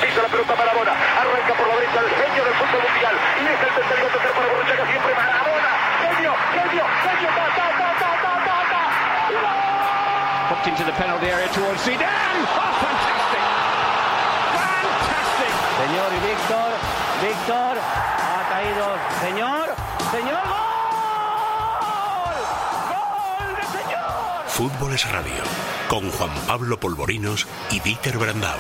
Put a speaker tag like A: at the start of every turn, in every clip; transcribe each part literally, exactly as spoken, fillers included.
A: pisa la pelota Maradona, arranca por la derecha el genio del fútbol mundial, y es el tercero tercer para Borruchaga, siempre Maradona, genio, genio, genio, ta, ta, ta, ta, ta, ta, ta. Popped into the penalty area towards Zidane. Oh, fantastic! Fantastic!
B: Señor y Víctor, Víctor, ha caído, señor, señor, ¡gol! ¡Gol de señor!
C: Fútbol es Radio, con Juan Pablo Polvorinos y Dieter Brandau.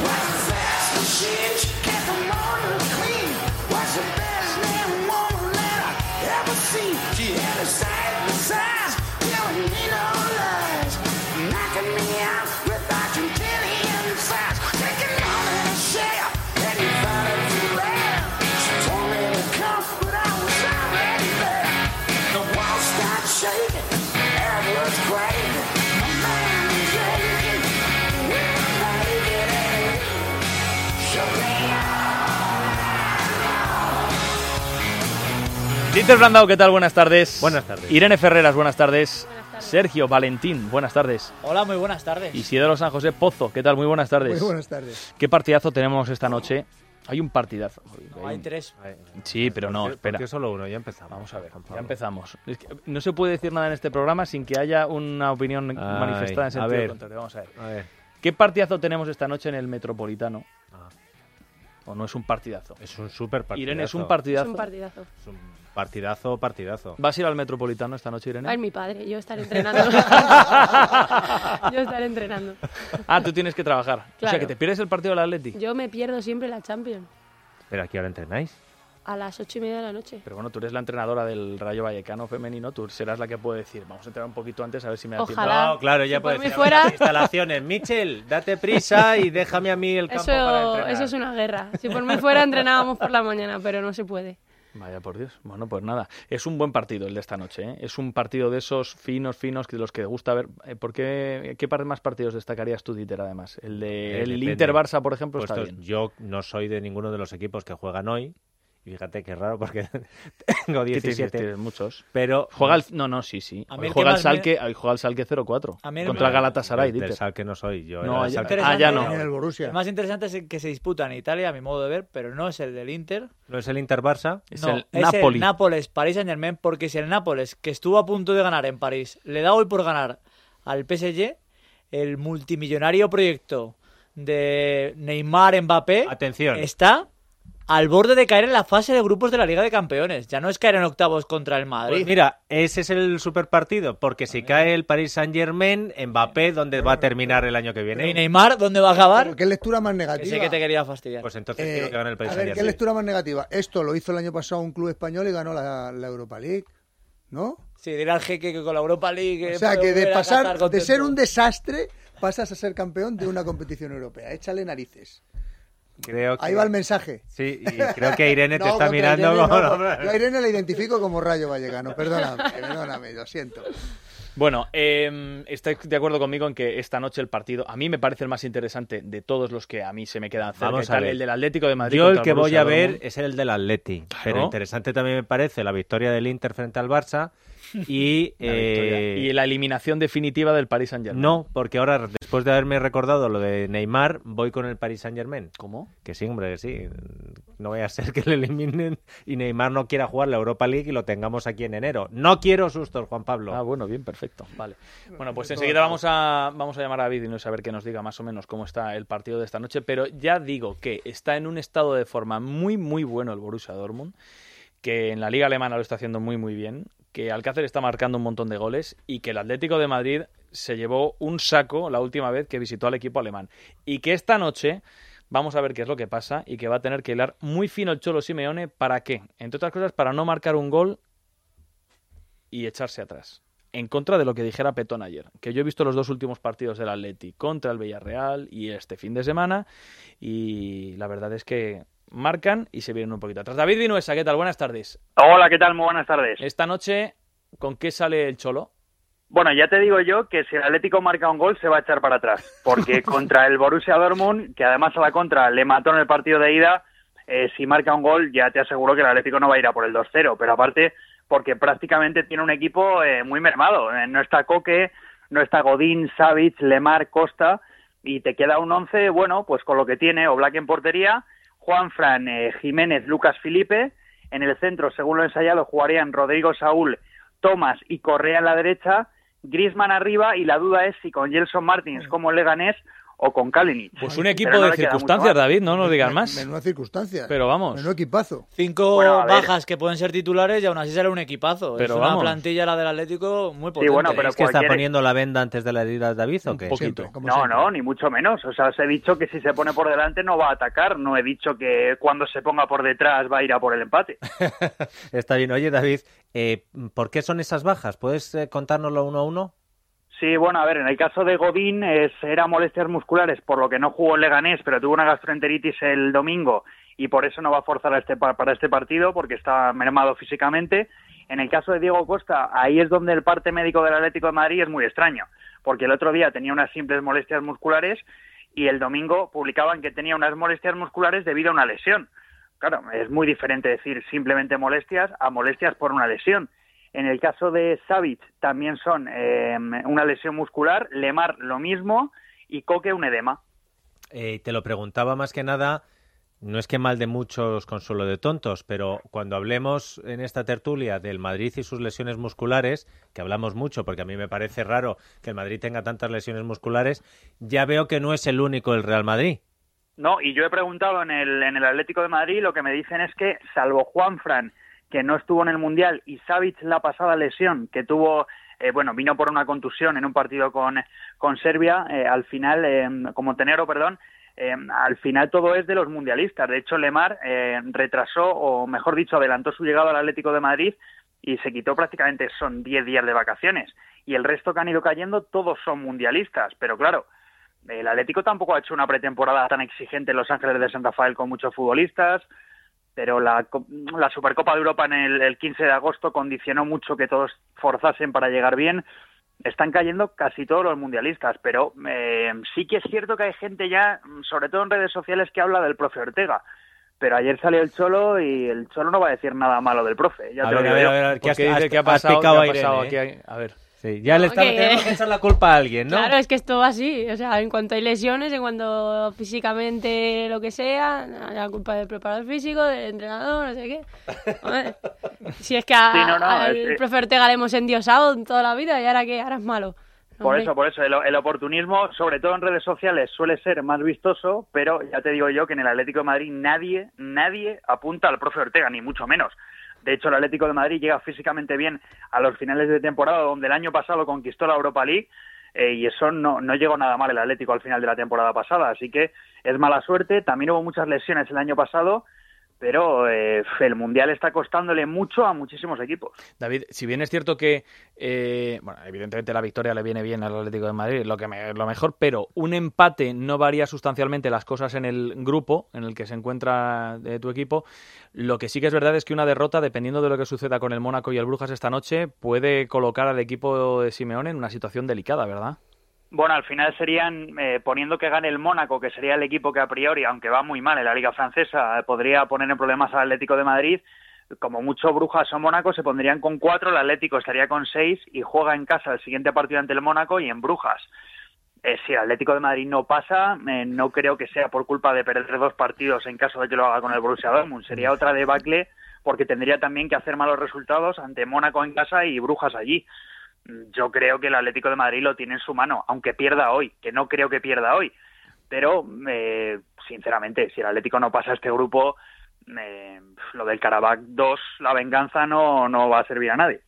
D: Dieter Brandau, ¿qué tal? Buenas tardes.
E: Buenas tardes.
D: Irene Ferreras, buenas tardes. Buenas tardes. Sergio Valentín, buenas tardes.
F: Hola, muy buenas tardes.
D: Isidoro San José Pozo, ¿qué tal? Muy buenas tardes.
G: Muy buenas tardes.
D: ¿Qué partidazo tenemos esta noche? Hay un partidazo.
F: No, hay tres.
D: Sí, pero no, espera.
E: ¿Por qué solo uno? Ya empezamos.
D: Vamos a ver, ya empezamos. Es que no se puede decir nada en este programa sin que haya una opinión Ay, manifestada en sentido contrario. Vamos a ver.
E: a ver.
D: ¿Qué partidazo tenemos esta noche en el Metropolitano?
E: Ah.
D: ¿O no es un partidazo?
E: Es un súper partidazo.
D: Irene, ¿es un partidazo?
H: Es un partidazo.
E: Es un partidazo, partidazo.
D: ¿Vas a ir al Metropolitano esta noche, Irene?
H: Es mi padre, yo estaré entrenando. Yo estaré entrenando.
D: Ah, tú tienes que trabajar.
H: Claro.
D: O sea, que te pierdes el partido del Atleti.
H: Yo me pierdo siempre la Champions.
E: ¿Pero aquí ahora entrenáis?
H: A las ocho y media de la noche.
D: Pero bueno, tú eres la entrenadora del Rayo Vallecano femenino, tú serás la que puede decir, vamos a entrenar un poquito antes a ver si me da
H: Ojalá.
D: tiempo.
E: No, claro, ya
H: Si
E: puedes
H: por mí
E: decir,
H: fuera-
E: las instalaciones. Michel, date prisa y déjame a mí el campo
H: Eso,
E: para entrenar.
H: eso es una guerra. Si por mí fuera entrenábamos por la mañana, pero no se puede.
D: Vaya por Dios. Bueno, pues nada. Es un buen partido el de esta noche, ¿eh? Es un partido de esos finos, finos, de los que te gusta ver. Eh, ¿Por qué, qué par- más partidos destacarías tú, Dieter, además? El de
E: Eh,
D: el
E: depende.
D: Inter-Barça, por ejemplo,
E: Pues
D: está
E: estos-
D: bien.
E: Yo no soy de ninguno de los equipos que juegan hoy. Y fíjate que raro porque tengo
D: ¿Qué te dices?
E: diecisiete.
D: Tienes muchos.
E: Pero
D: Juega el... No, no, sí, sí.
F: A mí
D: Hoy
F: el que
D: juega el
F: más me-
D: Salque, hoy juega el Salque cero cuatro
F: A mí el-
D: contra el Galatasaray,
E: del, del
D: Dieter.
E: Salque no soy yo.
D: No,
E: era del
D: ya-
E: Salque.
D: ah, ya no.
G: En el Borussia.
F: El más interesante es el que se disputa en Italia, a mi modo de ver, pero no es el del Inter.
E: ¿No es el Inter-Barça?
D: Es
F: no,
D: el
F: es
D: Napoli.
F: el Nápoles, París Saint-Germain, porque si el Nápoles, que estuvo a punto de ganar en París, le da hoy por ganar al P S G, el multimillonario proyecto de Neymar-Mbappé
E: Atención.
F: está al borde de caer en la fase de grupos de la Liga de Campeones. Ya no es caer en octavos contra el Madrid.
E: Pues mira, ese es el super partido, porque si cae el Paris Saint-Germain, Mbappé, ¿dónde va a terminar el año que
F: ¿Y
E: viene?
F: Neymar dónde va a acabar?
G: Pero ¿qué lectura más
F: Que
G: negativa?
F: sé que te quería fastidiar.
E: Pues entonces
G: Eh,
E: quiero que gane el Paris
G: a ver, ¿qué
E: Saint-Germain.
G: lectura más negativa? Esto lo hizo el año pasado un club español y ganó la, la Europa League, ¿no?
F: Sí, dirá el jeque que con la Europa League...
G: O sea,
F: puede
G: que de
F: volver a
G: pasar
F: Qatar
G: de
F: contento.
G: ser un desastre pasas a ser campeón de una competición europea. Échale narices.
E: Creo que...
G: Ahí va el mensaje.
E: Sí, y creo que Irene te
G: No,
E: está
G: contra
E: mirando
G: Irene
E: como...
G: no, yo a Irene la identifico como Rayo Vallecano. Perdóname, perdóname, lo siento.
D: Bueno, eh, estáis de acuerdo conmigo en que esta noche el partido, a mí me parece el más interesante de todos los que a mí se me quedan cerca.
E: Vamos
D: y tal,
E: a ver.
D: el del Atlético de Madrid.
E: Yo el
D: contra
E: que voy
D: Borussia
E: a ver
D: Dortmund.
E: es el del Atleti,
D: Claro.
E: pero interesante también me parece la victoria del Inter frente al Barça y...
D: La victoria.
E: eh,
D: Y la eliminación definitiva del Paris Saint-Germain.
E: No, porque ahora, después de haberme recordado lo de Neymar, voy con el Paris Saint-Germain.
D: ¿Cómo?
E: Que sí, hombre, que sí. No vaya a ser que le eliminen y Neymar no quiera jugar la Europa League y lo tengamos aquí en enero. No quiero sustos, Juan Pablo.
D: Ah, bueno, bien, perfecto. Vale. Bueno, pues enseguida vamos a, vamos a llamar a David y no saber que nos diga más o menos cómo está el partido de esta noche, pero ya digo que está en un estado de forma muy, muy bueno el Borussia Dortmund, que en la Liga Alemana lo está haciendo muy, muy bien, que Alcácer está marcando un montón de goles y que el Atlético de Madrid se llevó un saco la última vez que visitó al equipo alemán. Y que esta noche vamos a ver qué es lo que pasa y que va a tener que hilar muy fino el Cholo Simeone. ¿Para qué? Entre otras cosas, para no marcar un gol y echarse atrás. En contra de lo que dijera Petón ayer, que yo he visto los dos últimos partidos del Atleti contra el Villarreal y este fin de semana, y la verdad es que marcan y se vienen un poquito atrás. David Vinuesa, ¿qué tal? Buenas tardes.
A: Hola, ¿qué tal? Muy buenas tardes.
D: Esta noche, ¿con qué sale el Cholo?
A: Bueno, ya te digo yo que si el Atlético marca un gol se va a echar para atrás, porque contra el Borussia Dortmund, que además a la contra le mató en el partido de ida, eh, si marca un gol ya te aseguro que el Atlético no va a ir a por el dos cero, pero aparte porque prácticamente tiene un equipo eh, muy mermado. Eh, no está Coque, no está Godín, Savic, Lemar, Costa, y te queda un once, bueno, pues con lo que tiene, Oblak en portería, Juanfran, eh, Jiménez, Lucas Filipe, en el centro, según lo ensayado, jugarían Rodrigo Saúl, Tomás y Correa en la derecha, Griezmann arriba, y la duda es si con Gelson Martins como el Leganés o con Kalinic.
D: Pues un equipo no de circunstancias, David, no nos digas más.
G: Menuda circunstancias.
D: Pero vamos.
G: Menudo equipazo.
F: Cinco
A: bueno,
F: bajas que pueden ser titulares y aún así sale un equipazo.
D: Pero
F: es una
D: vamos.
F: plantilla la del Atlético muy potente.
A: Sí, bueno, pero
E: ¿Es que está
A: cualquier...
E: poniendo la venda antes de la herida David o qué?
D: Un poquito.
G: Siempre, como
A: No,
G: siempre.
A: no, ni mucho menos. O sea, os he dicho que si se pone por delante no va a atacar. No he dicho que cuando se ponga por detrás va a ir a por el empate.
E: Está bien. Oye, David, eh, ¿por qué son esas bajas? ¿Puedes eh, contárnoslo uno a uno?
A: Sí, bueno, a ver, en el caso de Godín es, era molestias musculares, por lo que no jugó el Leganés, pero tuvo una gastroenteritis el domingo y por eso no va a forzar a este, para este partido, porque está mermado físicamente. En el caso de Diego Costa, ahí es donde el parte médico del Atlético de Madrid es muy extraño, porque el otro día tenía unas simples molestias musculares y el domingo publicaban que tenía unas molestias musculares debido a una lesión. Claro, es muy diferente decir simplemente molestias a molestias por una lesión. En el caso de Savic también son eh, una lesión muscular, Lemar lo mismo y Coque un edema.
E: Eh, te lo preguntaba más que nada, no es que mal de muchos consuelo de tontos, pero cuando hablemos en esta tertulia del Madrid y sus lesiones musculares, que hablamos mucho porque a mí me parece raro que el Madrid tenga tantas lesiones musculares, ya veo que no es el único el Real Madrid.
A: No, y yo he preguntado en el, en el Atlético de Madrid y lo que me dicen es que salvo Juanfran, que no estuvo en el Mundial, y Savic la pasada lesión que tuvo, eh, bueno, vino por una contusión en un partido con, con Serbia, eh, al final, eh, con Montenegro, perdón, eh, al final todo es de los mundialistas. De hecho, Lemar eh, retrasó, o mejor dicho, adelantó su llegada al Atlético de Madrid y se quitó prácticamente, son diez días de vacaciones. Y el resto que han ido cayendo, todos son mundialistas. Pero claro, el Atlético tampoco ha hecho una pretemporada tan exigente en Los Ángeles de San Rafael con muchos futbolistas, pero la, la Supercopa de Europa en el, el quince de agosto condicionó mucho que todos forzasen para llegar bien. Están cayendo casi todos los mundialistas, pero eh, sí que es cierto que hay gente ya, sobre todo en redes sociales, que habla del profe Ortega. Pero ayer salió el Cholo y el Cholo no va a decir nada malo del profe. Ya
E: A
A: te
E: ver,
A: lo
E: a
A: digo
E: ver,
A: yo.
E: a ver, a ver, ¿qué
D: ¿Por
E: has,
D: qué dice
E: has-
D: que ha
E: has
D: pasado,
E: picado
D: qué ha
E: a
D: pasado
E: Irene,
D: aquí?
E: eh?
D: A ver.
E: Sí, ya le está,
H: que-
E: tenemos que echar la culpa a alguien, ¿no?
H: Claro, es que esto va así. O sea, en cuanto hay lesiones, en cuanto físicamente lo que sea, la culpa del preparador físico, del entrenador, no sé qué. Hombre, si es que a-
A: Sí, no, no,
H: al
A: es-
H: profe Ortega le hemos endiosado toda la vida y ahora que ahora es malo.
A: Por
H: Hombre.
A: eso, por eso, el, el oportunismo, sobre todo en redes sociales, suele ser más vistoso, pero ya te digo yo que en el Atlético de Madrid nadie, nadie apunta al profe Ortega, ni mucho menos. De hecho, el Atlético de Madrid llega físicamente bien a los finales de temporada, donde el año pasado conquistó la Europa League, eh, y eso no, no llegó nada mal el Atlético al final de la temporada pasada. Así que es mala suerte. También hubo muchas lesiones el año pasado, pero eh, el Mundial está costándole mucho a muchísimos equipos.
D: David, si bien es cierto que, eh, bueno, evidentemente la victoria le viene bien al Atlético de Madrid, lo que me- lo mejor, pero un empate no varía sustancialmente las cosas en el grupo en el que se encuentra eh, tu equipo. Lo que sí que es verdad es que una derrota, dependiendo de lo que suceda con el Mónaco y el Brujas esta noche, puede colocar al equipo de Simeone en una situación delicada, ¿verdad?
A: Bueno, al final serían, eh, poniendo que gane el Mónaco, que sería el equipo que a priori, aunque va muy mal en la Liga Francesa, eh, podría poner en problemas al Atlético de Madrid. Como mucho Brujas o Mónaco se pondrían con cuatro, el Atlético estaría con seis y juega en casa el siguiente partido ante el Mónaco y en Brujas. Eh, si el Atlético de Madrid no pasa, eh, no creo que sea por culpa de perder dos partidos en caso de que lo haga con el Borussia Dortmund. Sería otra debacle porque tendría también que hacer malos resultados ante Mónaco en casa y Brujas allí. Yo creo que el Atlético de Madrid lo tiene en su mano, aunque pierda hoy, que no creo que pierda hoy. Pero, eh, sinceramente, si el Atlético no pasa a este grupo, eh, lo del Karabakh dos, la venganza, no, no va a servir a nadie.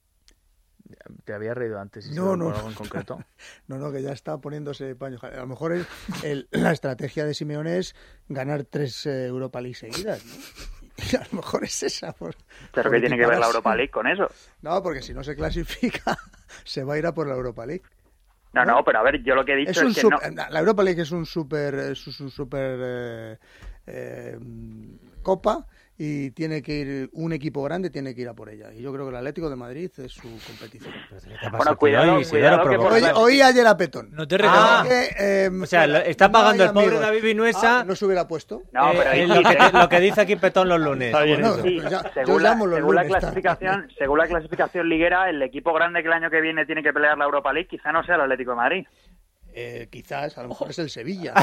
D: ¿Te había reído antes? ¿Y
G: No,
D: se-
G: no,
D: por
G: no.
D: algo en concreto?
G: No, no, que ya está poniéndose paño. A lo mejor el- el- la estrategia de Simeone es ganar tres eh, Europa League seguidas, ¿no? Y a lo mejor es esa. Por,
A: ¿Pero
G: por
A: qué tiene que ver la
G: equiparse.
A: Europa League con eso?
G: No, porque si no se clasifica, se va a ir a por la Europa League.
A: No, no, pero a ver, yo lo que he dicho
G: Es
A: es,
G: un
A: que
G: sup-
A: no...
G: La Europa League es un super, es un super eh, eh, copa y tiene que ir, un equipo grande tiene que ir a por ella. Y yo creo que el Atlético de Madrid es su competición.
A: Bueno, cuidado,
E: Hoy,
A: cuidado
E: Isidoro,
A: que por
G: Oí,
A: la-
G: oí ayer a Petón.
F: No te
E: Ah.
F: reconozco.
G: Que, eh,
E: O sea, lo- está
G: no
E: pagando
G: hay
E: el pobre
G: amigos.
E: David Vinuesa
G: Ah, no se hubiera puesto.
A: No,
E: eh,
A: pero ahí
E: eh,
A: sí,
E: lo, que
A: ¿eh?
E: te- lo que dice aquí Petón los lunes.
G: Bueno,
A: Sí,
G: pues ya- yo
A: según, la,
G: llamo los
A: según la
G: lunes,
A: clasificación, según la clasificación liguera, el equipo grande que el año que viene tiene que pelear la Europa League quizá no sea el Atlético de Madrid.
G: Eh, quizás, a lo mejor es el Sevilla.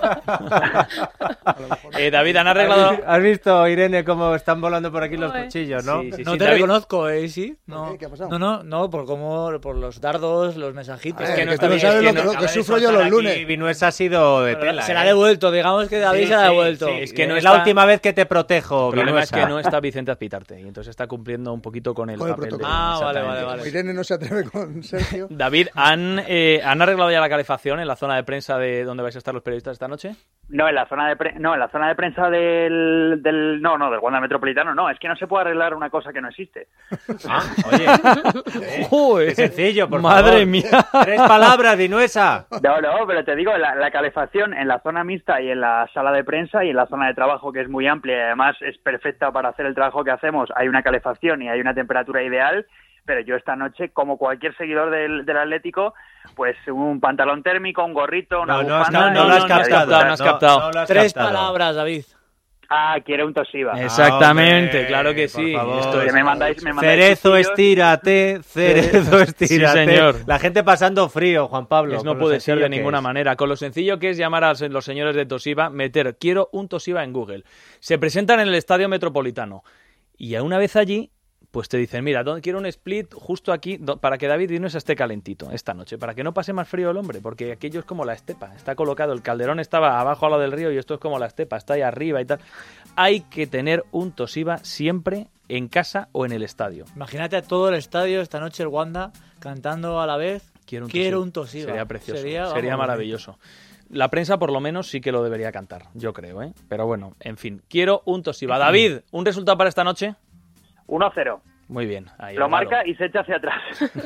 G: ¿no?
D: eh, David, han arreglado...
E: ¿Has visto, Irene, cómo están volando por aquí los
H: Joder.
E: cuchillos, no?
D: Sí, sí,
F: No
D: sí,
F: te
D: David-
F: reconozco, ¿eh? Sí. No,
G: qué? ¿Qué ha pasado?
F: no, no, no, por cómo, por los dardos, los mensajitos.
G: Es que no
F: Eh,
G: está
F: tú
G: bien, sabes
F: es
G: lo
F: que
G: que-
F: no-
G: lo
E: acaba de
G: sufro yo
E: soltar
G: los lunes.
E: aquí, Vinuesa ha sido de tela.
F: se la ha
E: ¿eh?
F: devuelto, digamos que David
E: Sí,
F: se la ha
E: sí,
F: devuelto.
E: sí,
D: Es que
E: es
D: no
E: la
D: está-
E: última vez que te protejo,
D: El problema es
E: Vinuesa.
D: que no está Vicente Azpitarte y entonces está cumpliendo un poquito con el
G: Con el
D: papel de-
G: protocolo.
F: Ah, vale,
D: Exactamente.
F: vale, vale.
G: Como Irene no se atreve con Sergio.
D: David, ¿han, eh, ¿han arreglado ya la calefacción en la zona de prensa de donde vais a estar los periodistas esta noche?
A: No, en la zona de pre- no, en la zona de prensa del, del no, no, del Wanda Metropolitano, no, es que no se puede arreglar una cosa que no existe.
E: Ah, oye,
D: Joder,
E: qué sencillo, por
D: Madre
E: favor.
D: mía.
E: Tres palabras, Vinuesa.
A: No, no, pero te digo, la, la calefacción en la zona mixta y en la sala de prensa y en la zona de trabajo, que es muy amplia y además es perfecta para hacer el trabajo que hacemos, hay una calefacción y hay una temperatura ideal, pero yo esta noche, como cualquier seguidor del, del Atlético, pues un pantalón térmico, un gorrito, una
E: No, no, has,
A: bufanda...
E: no, no
D: no,
E: lo has
D: no, no has
E: captado.
D: captado, no has captado.
E: no lo has
F: Tres
E: captado.
F: palabras, David.
A: Ah, quiere un Toshiba.
D: Exactamente,
E: hombre,
D: claro que
E: por
D: sí.
E: favor.
D: Esto
A: Que
D: es-
A: me mandáis, me mandáis
E: Cerezo,
A: cuchillos.
E: estírate, cerezo, estírate.
D: Sí, señor.
E: La gente pasando frío, Juan Pablo.
D: Es no
E: con lo
D: puede ser de
E: sencillo que
D: ninguna
E: es.
D: manera. Con lo sencillo que es llamar a los señores de Toshiba, meter quiero un Toshiba en Google. Se presentan en el Estadio Metropolitano. Y a una vez allí, pues te dicen, mira, ¿dónde- quiero un split justo aquí do- para que David Vinuesa esté calentito esta noche, para que no pase más frío el hombre, porque aquello es como la estepa, está colocado, el calderón estaba abajo a lo del río y esto es como la estepa, está ahí arriba y tal. Hay que tener un Toshiba siempre en casa o en el estadio.
F: Imagínate a todo el estadio esta noche el Wanda cantando a la vez.
D: Quiero un
F: Quiero
D: Toshiba.
F: un Toshiba.
D: Sería precioso,
F: Sería,
D: sería,
F: vamos,
D: maravilloso. La prensa por lo menos sí que lo debería cantar, yo creo, ¿eh? Pero bueno, en fin, quiero un Toshiba. David, ¿un resultado para esta noche?
A: uno cero.
D: Muy bien. Ahí,
A: Lo
D: hágalo.
A: marca y se echa hacia atrás.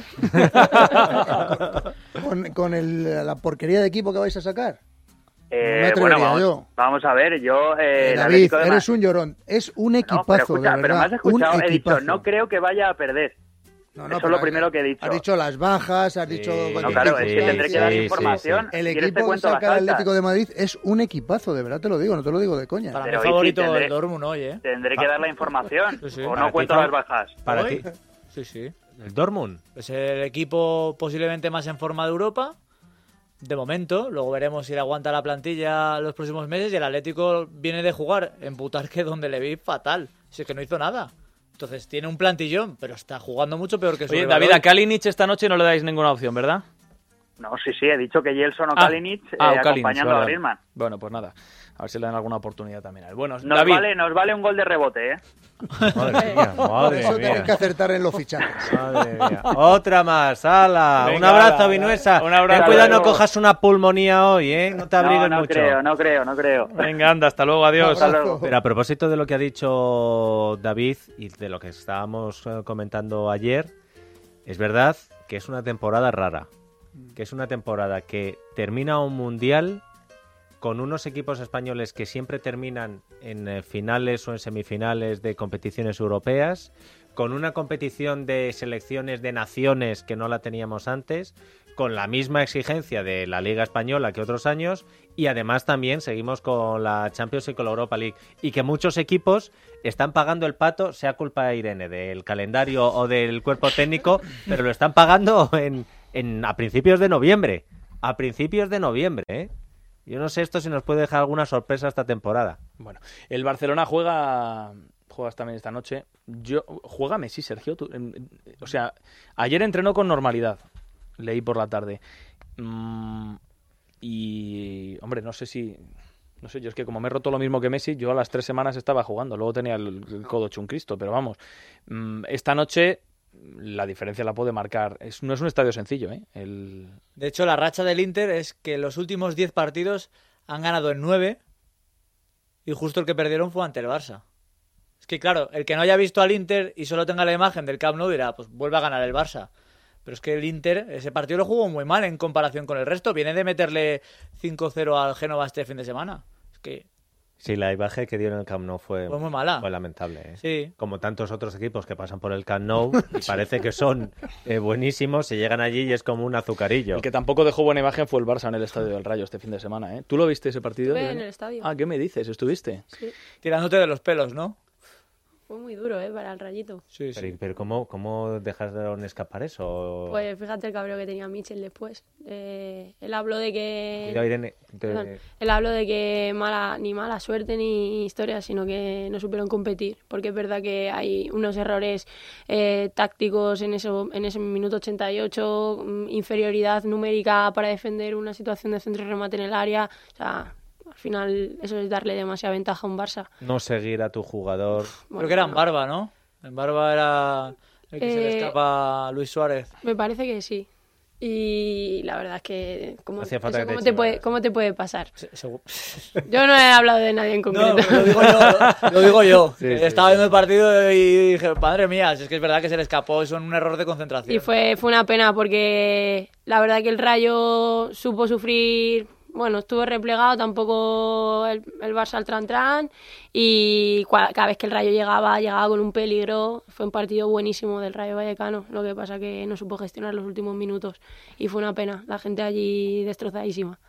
G: Con, con el- la porquería de equipo que vais a sacar.
A: Eh,
G: me atrevería
A: bueno, vamos,
G: yo.
A: vamos a ver, yo... Eh, el
G: David,
A: Atlético de
G: eres
A: Ma-
G: un llorón. Es un
A: No,
G: equipazo,
A: pero, escucha,
G: de
A: pero me
G: verdad.
A: has escuchado,
G: un
A: he dicho,
G: equipazo.
A: no creo que vaya a perder.
G: No,
A: Eso es
G: pero
A: lo
G: has-
A: primero que he dicho.
G: Has dicho las bajas, has
E: Sí,
G: dicho...
E: no,
A: No, claro, es que
E: Sí,
A: tendré que dar
E: sí, sí,
A: información.
G: El
A: ¿Quieres te
G: equipo que
A: cuento las
G: saca el
A: altas?
G: Atlético de Madrid es un equipazo, de verdad te lo digo, no te lo digo de coña.
F: Para
A: Pero
F: mi
A: hoy sí
F: favorito
A: tendré-
F: el Dortmund hoy, ¿eh?
A: Tendré que dar la información.
F: Sí, sí.
A: O
E: Para
A: no
E: ti,
A: cuento
E: Fran-
A: las bajas.
E: Para
F: ¿Hoy?
E: ti,
F: Sí, sí.
E: el Dortmund.
F: Es el equipo posiblemente más en forma de Europa. De momento, luego veremos si le aguanta la plantilla los próximos meses. Y el Atlético viene de jugar en Butarque, donde le vi fatal. Si es que no hizo nada. Entonces tiene un plantillón, pero está jugando mucho peor que su
D: Oye,
F: rival
D: David,
F: hoy.
D: a Kalinic esta noche no le dais ninguna opción, ¿verdad?
A: No, sí, sí, he dicho que Gelson o
D: Ah,
A: Kalinic eh,
D: ah, o Kalinic,
A: acompañando
D: vale,
A: a
D: vale.
A: Griezmann.
D: Bueno, pues nada. A ver si le dan alguna oportunidad también a él. Bueno,
A: Nos
D: David,
A: vale, nos vale un gol de rebote, ¿eh?
E: Madre mía,
G: Por
E: madre
G: eso tenéis
E: mía.
G: que acertar en los fichajes.
E: Madre mía. Otra más, ala.
D: Venga,
E: un abrazo,
D: ala,
E: Vinuesa.
D: un abrazo.
E: Ten cuidado, no
A: Luego.
E: cojas una pulmonía hoy, ¿eh? No te abrigues
A: No, no
E: mucho.
A: creo, no creo, no creo.
D: venga, anda, hasta luego, adiós.
A: Hasta luego.
E: Pero a propósito de lo que ha dicho David y de lo que estábamos eh, comentando ayer, es verdad que es una temporada rara. Que es una temporada que termina un mundial con unos equipos españoles que siempre terminan en eh, finales o en semifinales de competiciones europeas, con una competición de selecciones de naciones que no la teníamos antes, con la misma exigencia de la Liga Española que otros años, y además también seguimos con la Champions y con la Europa League, y que muchos equipos están pagando el pato, sea culpa de Irene, del calendario o del cuerpo técnico, pero lo están pagando en, en a principios de noviembre, a principios de noviembre, ¿eh? Yo no sé esto si nos puede dejar alguna sorpresa esta temporada.
D: Bueno, el Barcelona juega juegas también esta noche. Yo juega Messi, Sergio. Tú, em, o sea, ayer entrenó con normalidad. Leí por la tarde. Mm, y hombre, no sé si no sé, yo es que como me he roto lo mismo que Messi, yo a las tres semanas estaba jugando, luego tenía el, el codo hecho un Cristo, pero vamos, mm, esta noche la diferencia la puede marcar. Es, no es un estadio sencillo, ¿eh? El...
F: De hecho, la racha del Inter es que los últimos diez partidos han ganado en nueve y justo el que perdieron fue ante el Barça. Es que claro, el que no haya visto al Inter y solo tenga la imagen del Camp Nou dirá, pues vuelve a ganar el Barça. Pero es que el Inter, ese partido lo jugó muy mal en comparación con el resto. Viene de meterle cinco cero al Génova este fin de semana. Es que
E: Sí, la imagen que dio en el Camp Nou fue,
F: fue muy mala.
E: fue lamentable, ¿eh?
F: Sí.
E: Como tantos otros equipos que pasan por el Camp Nou y parece que son eh, buenísimos, se llegan allí y es como un azucarillo.
D: el que tampoco dejó buena imagen fue el Barça en el Estadio del Rayo este fin de semana, ¿eh? ¿Tú lo viste ese partido?
H: Estuve en
D: Irene?
H: el estadio.
D: Ah, ¿qué me dices? ¿Estuviste?
H: Sí.
F: Tirándote de los pelos, ¿no?
H: Fue muy duro, ¿eh? Para el Rayito.
F: Sí, sí.
E: Pero, pero ¿cómo, ¿cómo dejaron escapar eso?
H: Pues fíjate el cabreo que tenía Mitchell después. Eh, él habló de que...
E: Cuidado, Irene. Te-
H: Perdón. Él habló de que mala, ni mala suerte ni historia, sino que no supieron competir. Porque es verdad que hay unos errores eh, tácticos en, eso, en ese minuto ochenta y ocho, mm, inferioridad numérica para defender una situación de centro y remate en el área. O sea, al final eso es darle demasiada ventaja a un Barça.
E: No seguir a tu jugador.
H: Bueno,
F: Creo que era en
H: bueno,
F: Barba, ¿no? En Barba era el que se le
H: Eh,
F: escapa a Luis Suárez.
H: Me parece que sí. Y la verdad es que... ¿Cómo,
E: Hacía falta
H: eso
E: que te
H: ¿cómo, te puede,
E: chivaras.
H: ¿Cómo te puede pasar?
F: Se- segu-
H: Yo no he hablado de nadie en
F: No,
H: concreto.
F: lo digo yo. Lo digo yo.
E: Sí, sí,
F: Estaba
E: sí.
F: viendo el partido y dije, madre mía, si es que es verdad que se le escapó, eso es un error de concentración.
H: Y fue, fue una pena porque la verdad que el Rayo supo sufrir, bueno, estuvo replegado, tampoco el, el Barça al tran-tran, y cua- cada vez que el Rayo llegaba, llegaba con un peligro. Fue un partido buenísimo del Rayo Vallecano, lo que pasa que no supo gestionar los últimos minutos y fue una pena, la gente allí destrozadísima.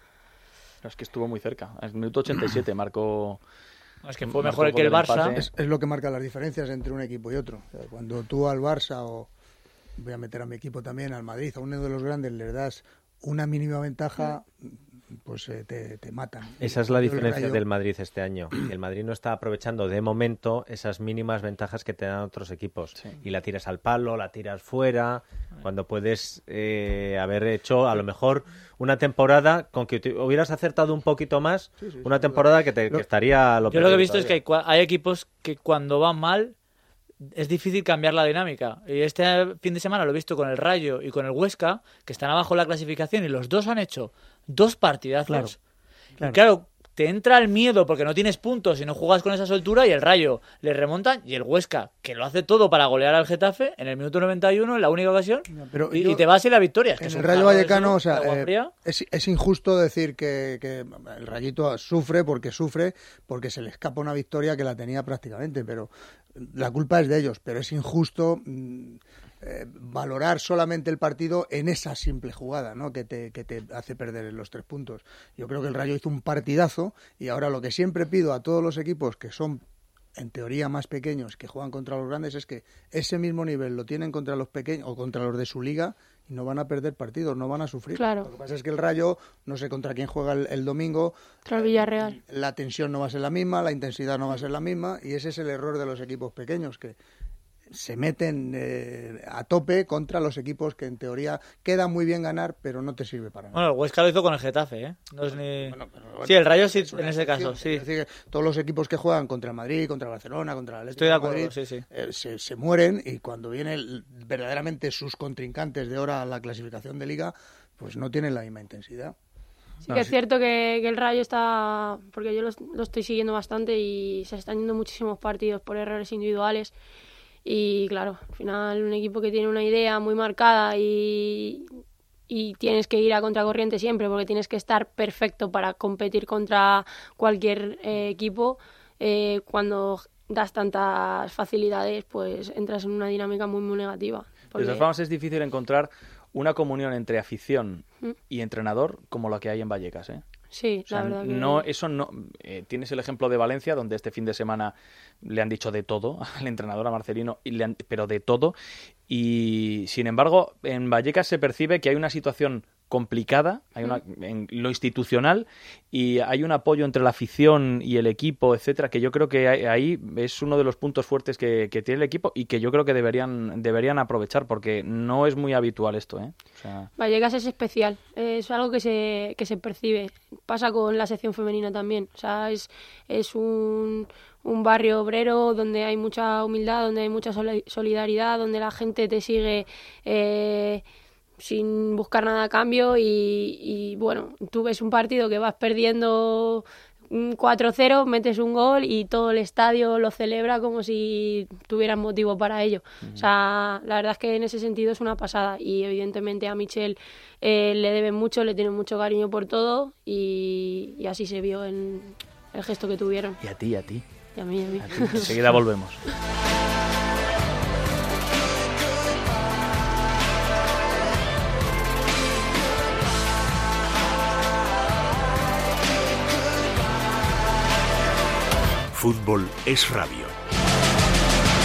D: Es que estuvo muy cerca. En el minuto ochenta y siete marcó...
F: Es que fue
D: marcó
F: mejor el que el
D: gol del
F: Barça.
D: empate.
G: Es, es lo que marca las diferencias entre un equipo y otro. O sea, cuando tú al Barça, o voy a meter a mi equipo también, al Madrid, a uno de los grandes, le das una mínima ventaja, pues eh, te, te matan.
E: Esa es la
G: Yo el
E: diferencia
G: Rayo-
E: del Madrid este año. El Madrid no está aprovechando de momento esas mínimas ventajas que te dan otros equipos.
D: Sí.
E: Y la tiras al palo, la tiras fuera, cuando puedes eh, haber hecho a lo mejor una temporada con que te hubieras acertado un poquito más,
G: Sí, sí,
E: una
G: sin
E: temporada que, te,
G: Lo-
E: que estaría a lo
F: Yo lo que he
E: perdido
F: visto es que hay,
E: todavía.
F: cua- hay equipos que cuando van mal es difícil cambiar la dinámica. Y este fin de semana lo he visto con el Rayo y con el Huesca, que están abajo en la clasificación y los dos han hecho dos partidazos.
G: Claro,
F: Y
G: claro.
F: claro, te entra el miedo porque no tienes puntos y no juegas con esa soltura, y el Rayo le remontan, y el Huesca, que lo hace todo para golear al Getafe en el minuto noventa y uno, en la única ocasión,
G: Pero
F: y,
G: yo-
F: y te vas y la victoria. Es que
G: En
F: es
G: el
F: un
G: Rayo
F: carro de
G: Vallecano,
F: eso,
G: o sea,
F: de agua
G: eh,
F: fría.
G: es, es injusto decir que, que el Rayito sufre porque sufre, porque se le escapa una victoria que la tenía prácticamente, pero la culpa es de ellos. Pero es injusto mm, eh, valorar solamente el partido en esa simple jugada, ¿no? que, te, que te hace perder los tres puntos. Yo creo que el Rayo hizo un partidazo, y ahora lo que siempre pido a todos los equipos que son en teoría más pequeños, que juegan contra los grandes, es que ese mismo nivel lo tienen contra los pequeños o contra los de su liga, y no van a perder partidos, no van a sufrir.
H: Claro.
G: Lo que pasa es que el Rayo, no sé contra quién juega el, el domingo,
H: Tras Villarreal.
G: la tensión no va a ser la misma, la intensidad no va a ser la misma, y ese es el error de los equipos pequeños, que se meten eh, a tope contra los equipos que en teoría queda muy bien ganar, pero no te sirve para nada.
F: Bueno, el Huesca lo hizo con el Getafe, ¿eh? No es ni...
G: Bueno, pero bueno,
F: sí, el Rayo sí,
G: es una
F: en ese
G: excepción.
F: caso, sí.
G: Es decir, que todos los equipos que juegan contra el Madrid, contra el Barcelona, contra el Atlético
F: Estoy de acuerdo,
G: Madrid,
F: sí, sí.
G: eh, se, se mueren, y cuando vienen verdaderamente sus contrincantes de ahora a la clasificación de liga, pues no tienen la misma intensidad.
H: Sí que es cierto que, que el Rayo está, porque yo lo, lo estoy siguiendo bastante y se están yendo muchísimos partidos por errores individuales, y claro, al final un equipo que tiene una idea muy marcada y, y tienes que ir a contracorriente siempre porque tienes que estar perfecto para competir contra cualquier eh, equipo, eh, cuando das tantas facilidades pues entras en una dinámica muy muy negativa.
D: De
H: Porque-
D: todas formas, es difícil encontrar una comunión entre afición
H: Mm.
D: y entrenador como la que hay en Vallecas, ¿eh?
H: Sí,
D: O sea,
H: la verdad que...
D: no, eso no. eh, tienes el ejemplo de Valencia, donde este fin de semana le han dicho de todo al entrenador, a Marcelino, y le han- pero de todo. Y sin embargo, en Vallecas se percibe que hay una situación complicada, hay una, en lo institucional, y hay un apoyo entre la afición y el equipo, etcétera, que yo creo que hay- ahí es uno de los puntos fuertes que, que tiene el equipo, y que yo creo que deberían deberían aprovechar, porque no es muy habitual esto, ¿eh? O sea,
H: Vallecas es especial, es algo que se, que se percibe. Pasa con la sección femenina también. O sea, es, es un, un barrio obrero donde hay mucha humildad, donde hay mucha soli- solidaridad, donde la gente te sigue eh, sin buscar nada a cambio. Y, y bueno, tú ves un partido que vas perdiendo un cuatro cero, metes un gol y todo el estadio lo celebra como si tuvieran motivo para ello. O sea, la verdad es que en ese sentido es una pasada, y evidentemente a Michel eh, le deben mucho, le tienen mucho cariño por todo, y, y así se vio en el gesto que tuvieron.
D: y a ti, a ti.
H: Y a mí, a mí.
D: A ti. Enseguida volvemos.
C: Fútbol es radio.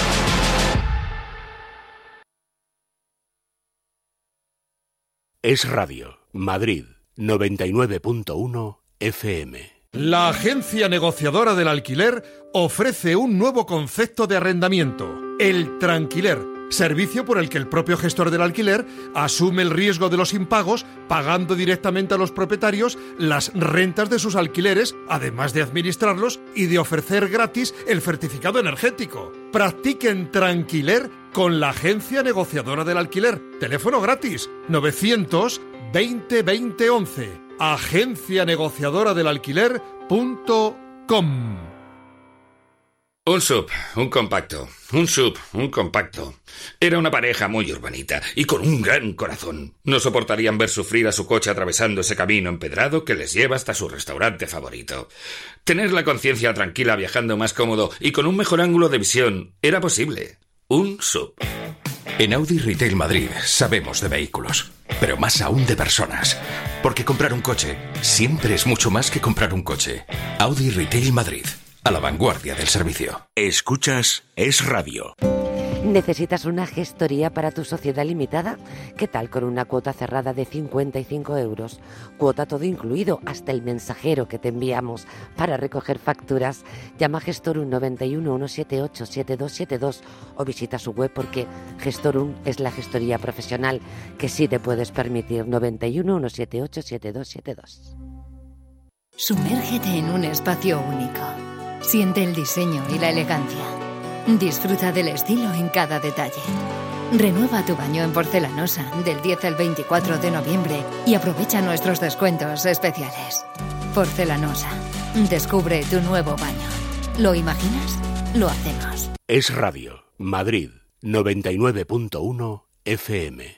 C: Es Radio, Madrid, noventa y nueve punto uno F M.
I: La agencia negociadora del alquiler ofrece un nuevo concepto de arrendamiento, el tranquiler, servicio por el que el propio gestor del alquiler asume el riesgo de los impagos, pagando directamente a los propietarios las rentas de sus alquileres, además de administrarlos y de ofrecer gratis el certificado energético. Practiquen tranquiler con la agencia negociadora del alquiler. Teléfono gratis novecientos veinte veinte once. agencia negociadora del alquiler punto com.
J: Un sub, un compacto, un sub, un compacto. Era una pareja muy urbanita y con un gran corazón. No soportarían ver sufrir a su coche atravesando ese camino empedrado que les lleva hasta su restaurante favorito. Tener la conciencia tranquila viajando más cómodo y con un mejor ángulo de visión era posible. Un sub.
K: En Audi Retail Madrid sabemos de vehículos, pero más aún de personas. Porque comprar un coche siempre es mucho más que comprar un coche. Audi Retail Madrid. A la vanguardia del servicio.
C: Escuchas Es Radio.
L: ¿Necesitas una gestoría para tu sociedad limitada? ¿Qué tal con una cuota cerrada de cincuenta y cinco euros? Cuota todo incluido, hasta el mensajero que te enviamos para recoger facturas. Llama a Gestorum noventa y uno, ciento setenta y ocho, setenta y dos setenta y dos o visita su web porque Gestorum es la gestoría profesional que sí te puedes permitir. noventa y uno, ciento setenta y ocho, setenta y dos setenta y dos.
M: Sumérgete en un espacio único. Siente el diseño y la elegancia. Disfruta del estilo en cada detalle. Renueva tu baño en porcelanosa del diez al veinticuatro de noviembre y aprovecha nuestros descuentos especiales. Porcelanosa. Descubre tu nuevo baño. ¿Lo imaginas? Lo hacemos.
C: Es Radio, Madrid, noventa y nueve punto uno F M.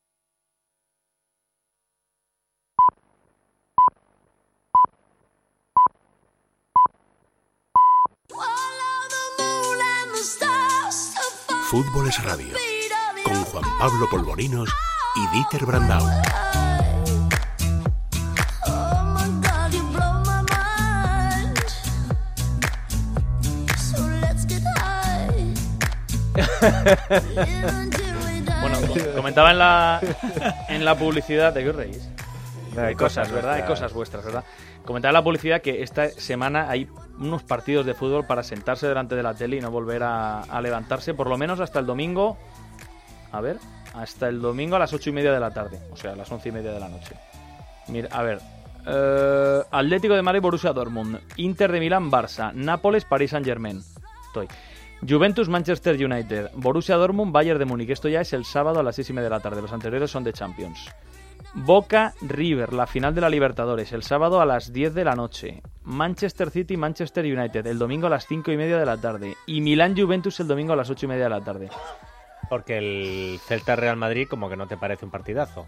C: Fútbol es Radio, con Juan Pablo Polvorinos y Dieter Brandau.
D: Bueno, comentaba en la en la publicidad, ¿de qué os reís? Hay cosas, ¿verdad? Hay cosas vuestras, ¿verdad? Comentaba en la publicidad que esta semana hay unos partidos de fútbol para sentarse delante de la tele y no volver a, a levantarse, por lo menos hasta el domingo. A ver, hasta el domingo a las ocho y media de la tarde, o sea, a las once y media de la noche. Mira, a ver, eh, Atlético de Madrid, Borussia Dortmund, Inter de Milán, Barça, Nápoles, Paris Saint-Germain. Estoy. Juventus, Manchester United, Borussia Dortmund, Bayern de Múnich. Esto ya es el sábado a las seis y media de la tarde. Los anteriores son de Champions. Boca River, la final de la Libertadores, el sábado a las diez de la noche. Manchester City, Manchester United, el domingo a las cinco y media de la tarde. Y Milán Juventus el domingo a las ocho y media de la tarde.
E: Porque el Celta Real Madrid como que no te parece un partidazo.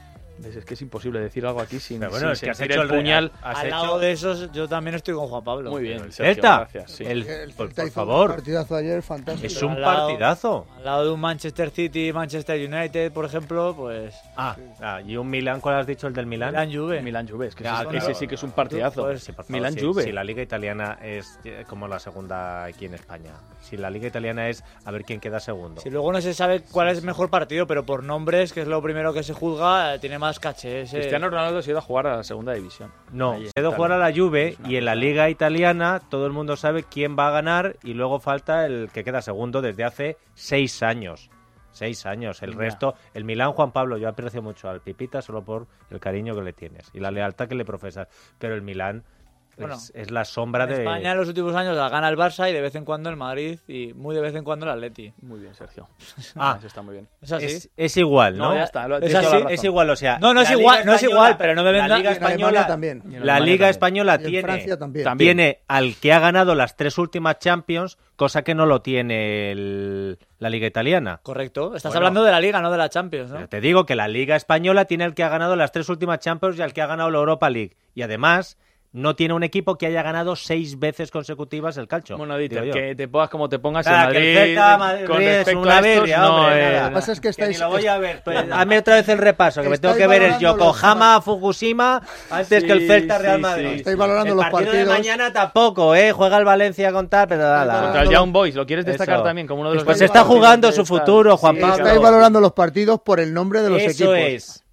D: Es que es imposible decir algo aquí sin,
E: pero bueno,
D: sin
E: es que has
D: sentir
E: hecho
D: el
E: el
D: puñal.
F: Al hecho... lado de esos, yo también estoy con Juan Pablo.
D: Muy bien,
E: el
D: Sergio,
E: Celta.
D: Gracias, sí.
E: El,
G: El
E: por,
G: Celta
E: por
G: hizo
E: favor.
G: un partidazo ayer fantástico.
E: Es un
F: Al lado-
E: partidazo.
F: Al lado de un Manchester City, Manchester United, por ejemplo, pues...
E: Ah, ah, y un Milán, ¿cuál has dicho? ¿El del Milán?
F: Milán Juve.
D: Milán Juve, es que
E: Ya,
D: ese,
E: claro.
D: ese sí que es un partidazo.
F: Pues,
E: Sí, por favor,
D: Milán
E: si,
D: Juve.
E: si la liga italiana es eh, como la segunda aquí en España. Si la liga italiana es a ver quién queda segundo.
F: Si luego no se sabe cuál es mejor partido, pero por nombres, que es lo primero que se juzga, eh, tiene más caché. Ese...
D: Cristiano Ronaldo se ha ido a jugar a la segunda división.
E: No,
D: Ahí en
E: se ha ido a jugar a la Juve y en la liga italiana todo el mundo sabe quién va a ganar y luego falta el que queda segundo desde hace seis años. Seis años. El
F: Ya.
E: resto, el Milán, Juan Pablo, yo aprecio mucho al Pipita solo por el cariño que le tienes y la lealtad que le profesas. Pero el Milán
F: Bueno,
E: es, es la sombra
F: En
E: de...
F: España en los últimos años la gana el Barça y de vez en cuando el Madrid y muy de vez en cuando el Atleti.
D: Muy bien, Sergio.
E: Ah,
D: Eso está muy bien.
F: ¿Es así?
E: Es, es igual, ¿no?
D: No, ya está, lo-
F: Es
D: tienes toda
F: así,
D: la razón.
E: Es igual, o sea...
F: No, no es
E: la
F: igual,
E: Liga
F: no es
E: Española-
F: igual, pero no me venga-
E: La Liga
G: Y en Alemania
E: Española
G: también.
D: Y en
E: La
D: Alemania
E: Liga
D: también.
E: Española
G: Y en
E: tiene...
G: Francia también.
D: También.
E: Tiene al que ha ganado las tres últimas Champions, cosa que no lo tiene el- la Liga Italiana.
F: Correcto. Estás
E: Bueno.
F: hablando de la Liga, no de la Champions, ¿no?
E: Pero te digo que la Liga Española tiene al que ha ganado las tres últimas Champions y al que ha ganado la Europa League. Y además, no tiene un equipo que haya ganado seis veces consecutivas el calcio.
D: Bueno, Dieter,
E: digo yo.
D: que te pongas como te pongas
E: Ah,
D: en
E: que
D: Madrid,
E: el Celta Madrid
D: con
E: es
D: respecto
E: una
D: a estos,
E: birria,
D: no,
E: hombre,
D: eh,
E: nada.
G: Lo que pasa es que
E: Que
G: estáis...
E: ni lo voy a ver. Pues, hazme otra vez el repaso, que me tengo
G: Estáis
E: que ver el
G: valorando los
E: Yokohama, Fukushima, antes
D: Sí,
E: que el Celta Real
D: sí,
E: Madrid.
D: sí.
G: Estáis valorando
E: el
G: los
E: partido
G: partidos.
E: de mañana tampoco, ¿eh? Juega el Valencia con tal, pero nada.
D: Contra el Young Boys, ¿lo quieres destacar
E: Eso.
D: también como uno de los
E: Pues
D: grandes
E: está
D: partidos
E: jugando
D: de
E: su
D: esta-
E: futuro, Juan
D: Sí,
E: Pablo.
G: Estáis valorando los partidos por el nombre de los
E: Eso
G: equipos.
E: es,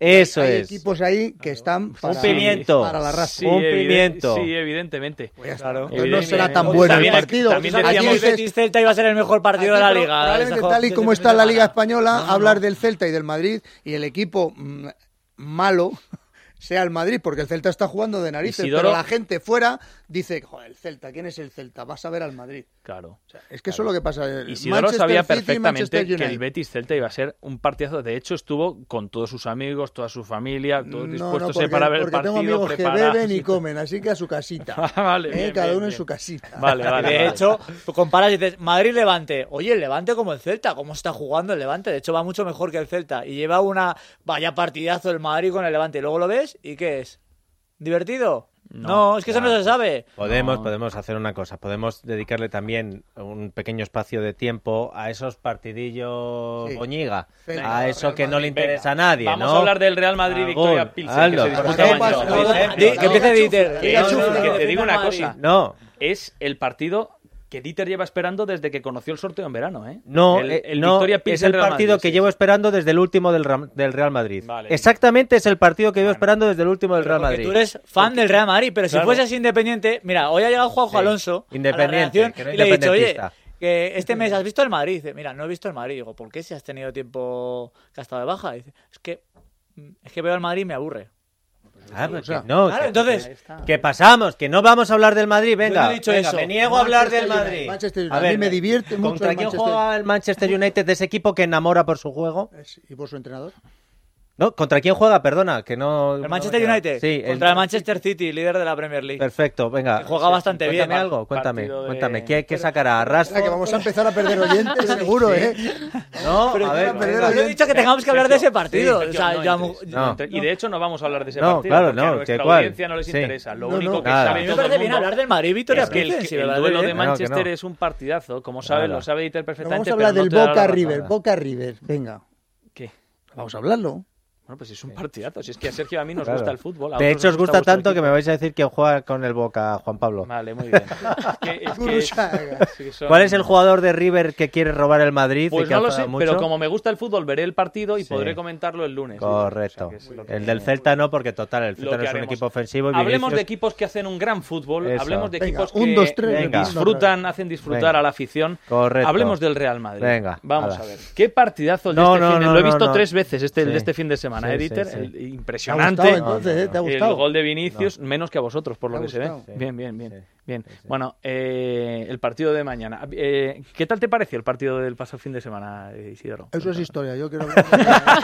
E: Eso
G: hay
E: es.
G: equipos ahí que están para,
E: un pimiento.
G: para la raza.
D: Sí,
E: un
D: evidente-
E: pimiento.
D: Sí, evidentemente.
G: Pues
F: Claro.
G: Entonces no será tan
D: Evidentemente.
G: bueno
D: También
G: el
D: es-
G: partido.
D: también
G: Aquí
D: decíamos-
G: dices-
F: Betis-Celta iba a ser el mejor partido
G: Aquí,
F: de la
G: pero
F: liga.
G: Probablemente
F: Ese
G: tal y
F: juego
G: como
F: de
G: está la Liga
F: semana.
G: Española,
F: No, no,
G: hablar
F: no.
G: del Celta y del Madrid y el equipo mm, malo sea el Madrid, porque el Celta está jugando de narices,
D: Isidoro-
G: pero la gente fuera dice, joder, el Celta, ¿quién es el Celta? Vas a ver al Madrid.
D: Claro.
G: O sea, es que eso es lo que pasa. el
D: Isidoro
G: Manchester
D: sabía
G: City,
D: perfectamente
G: Manchester
D: que el
G: United.
D: Betis Celta iba a ser un partidazo. De hecho, estuvo con todos sus amigos, toda su familia, todos
G: No,
D: dispuestos
G: no, porque,
D: para ver el
G: porque tengo
D: partido.
G: amigos que
D: preparados
G: beben y
D: y todo.
G: comen, así que a su casita.
D: Ah, vale,
G: Eh,
D: bien,
G: cada
D: bien,
G: uno en
D: bien.
G: su casita.
D: Vale, vale.
F: De
D: vale.
F: hecho, tú comparas y dices, Madrid-Levante. Oye, el Levante como el Celta, ¿cómo está jugando el Levante? De hecho, va mucho mejor que el Celta. Y lleva una vaya partidazo el Madrid con el Levante. Y luego lo ves, ¿y qué es? ¿Divertido? No,
D: No,
F: es que eso no se sabe.
E: Podemos,
D: No.
E: podemos hacer una cosa. Podemos dedicarle también un pequeño espacio de tiempo a esos partidillos
G: Sí.
E: boñiga.
G: Venga,
E: a eso
G: Real
E: que no le
G: Madrid.
E: interesa
D: Venga,
E: a nadie,
D: Vamos
E: ¿no?
D: a hablar del Real Madrid
E: Algún-
D: Victoria Pilsen,
E: hazlo.
D: que se disputa
G: ¿Qué
D: mañana.
G: pasa?
F: Di-
G: No,
F: que
G: no,
F: empiece
G: no,
F: Dieter.
D: Que,
G: no,
D: es-
G: no, no,
D: que
G: no,
D: te digo una
F: Madrid.
D: cosa.
E: No,
D: Es el partido que Dieter lleva esperando desde que conoció el sorteo en verano, ¿eh?
E: no,
D: el,
E: eh,
D: el
E: no,
D: Victoria
E: es
D: Pilsen
E: el
D: Real
E: partido
D: Madrid,
E: que
D: sí.
E: llevo esperando desde el último del, Ram- del Real Madrid.
D: Vale.
E: Exactamente es el partido que llevo
D: Bueno.
E: esperando desde el último del
F: Pero
E: Real
F: porque
E: Madrid.
F: tú eres fan del Real Madrid, pero si
D: Claro.
F: fueses independiente, mira, hoy ha llegado Juanjo
E: Sí,
F: Alonso
E: independiente,
F: a la redacción
E: que no
F: y le he dicho, oye,
E: independentista.
F: que este mes has visto el Madrid. Dice, mira, no he visto el Madrid. Digo, ¿por qué si has tenido tiempo que has estado de baja? Dice, es que es que veo al Madrid y me aburre.
E: Ah, pues
G: O sea,
E: que no,
F: Claro,
E: que-
F: entonces,
D: Ahí está.
E: que pasamos, que no vamos a hablar del Madrid, venga.
F: Yo no he dicho
E: venga,
F: eso.
E: me niego a hablar del
G: Manchester
E: Madrid.
G: United, Manchester United.
E: A
G: A mí
E: ver,
G: me divierte mucho
E: ¿Contra
G: el
E: quién
G: Manchester.
E: juega el Manchester United, de ese equipo que enamora por su juego?
G: Es- ¿Y por su entrenador?
E: No, ¿contra quién juega? Perdona, que no...
F: el Manchester United
E: Sí,
F: contra el Manchester City, líder de la Premier League.
E: Perfecto, venga.
F: Que juega bastante bien.
E: Cuéntame algo, cuéntame,
D: Partido de-
E: cuéntame. ¿Qué, qué sacará?
G: Espera, que
E: ¿Rashford?
G: vamos a empezar a perder oyentes, seguro, ¿eh?
E: No,
F: Pero
E: a ver,
G: a perder
E: venga.
F: Yo he dicho que tengamos que hablar de ese partido.
D: Sergio,
F: o sea,
D: no
F: ya-
D: entres,
E: no.
D: no entres. Y de hecho no vamos a hablar de ese
E: No,
D: partido.
E: claro,
D: porque a
E: no,
D: nuestra
E: ¿qué cuál?
D: audiencia no les
E: Sí.
D: interesa. Lo
G: No,
D: único
G: no.
D: que
E: Nada.
F: a
D: sabe
F: mí me
D: todo
F: parece
D: el
F: bien
D: mundo
F: hablar del Madrid, Victoria
D: es que el,
F: Pilsen, si
D: el
F: me va
D: duelo
F: bien.
D: de
E: Que no, que
D: Manchester
E: no.
D: es un partidazo. Como sabe,
E: Nada.
D: lo sabe Dieter
G: Vamos
D: perfectamente.
G: a hablar
D: pero no
G: del
D: te da la
G: Boca
D: razón.
G: River, Boca River, venga,
D: ¿Qué?
G: vamos a hablarlo.
D: Bueno, pues es un partidazo. Si es que a Sergio y a mí nos
E: Claro.
D: gusta el fútbol. a
E: De
D: otros
E: hecho, os
D: nos
E: gusta
D: vuestro
E: tanto que
D: equipo.
E: me vais a decir quién juega con el Boca, Juan Pablo.
D: Vale, muy bien. Es que- es que-
G: Gurushaga.
D: sí, son-
E: ¿Cuál es el jugador de River que quiere robar el Madrid? y
D: Pues
E: que
D: no
E: ha
D: lo sé,
E: enfadado mucho?
D: pero como me gusta el fútbol, veré el partido y
E: Sí.
D: podré comentarlo el lunes.
E: Correcto.
D: O sea, que es lo que-
E: El del Celta no, porque total, el
D: lo
E: Celta
D: que
E: no es un
D: haremos.
E: equipo ofensivo. Y
D: Hablemos de
E: Vinicius-
D: equipos que hacen un gran fútbol,
E: Eso.
D: hablemos de
G: Venga,
D: equipos
G: un,
D: que
G: dos, tres,
E: venga.
D: disfrutan, hacen disfrutar
E: Venga.
D: a la afición.
E: Correcto.
D: Hablemos del Real Madrid.
E: Venga,
D: Vamos
E: ala.
D: a ver. Qué partidazo el de
E: No,
D: este
E: no,
D: fin de-
E: no,
D: Lo he
E: no,
D: visto
E: no.
D: tres veces este el
E: Sí.
D: de este fin de semana,
E: Sí,
D: ¿eh,
E: sí,
D: Dieter?
E: sí.
D: El-
G: ¿Te ha
D: impresionante.
G: gustado entonces, eh? ¿Te ha
D: El
G: gustado?
D: gol de Vinicius, menos que a vosotros, por
G: ¿Te
D: lo
G: ha
D: que se ve.
G: gustado?
D: Bien, bien, bien.
E: Sí.
D: bien. Bueno, eh, el partido de mañana. Eh, ¿Qué tal te pareció el partido del pasado fin de semana, eh, Isidoro?
G: Eso es historia, yo quiero hablar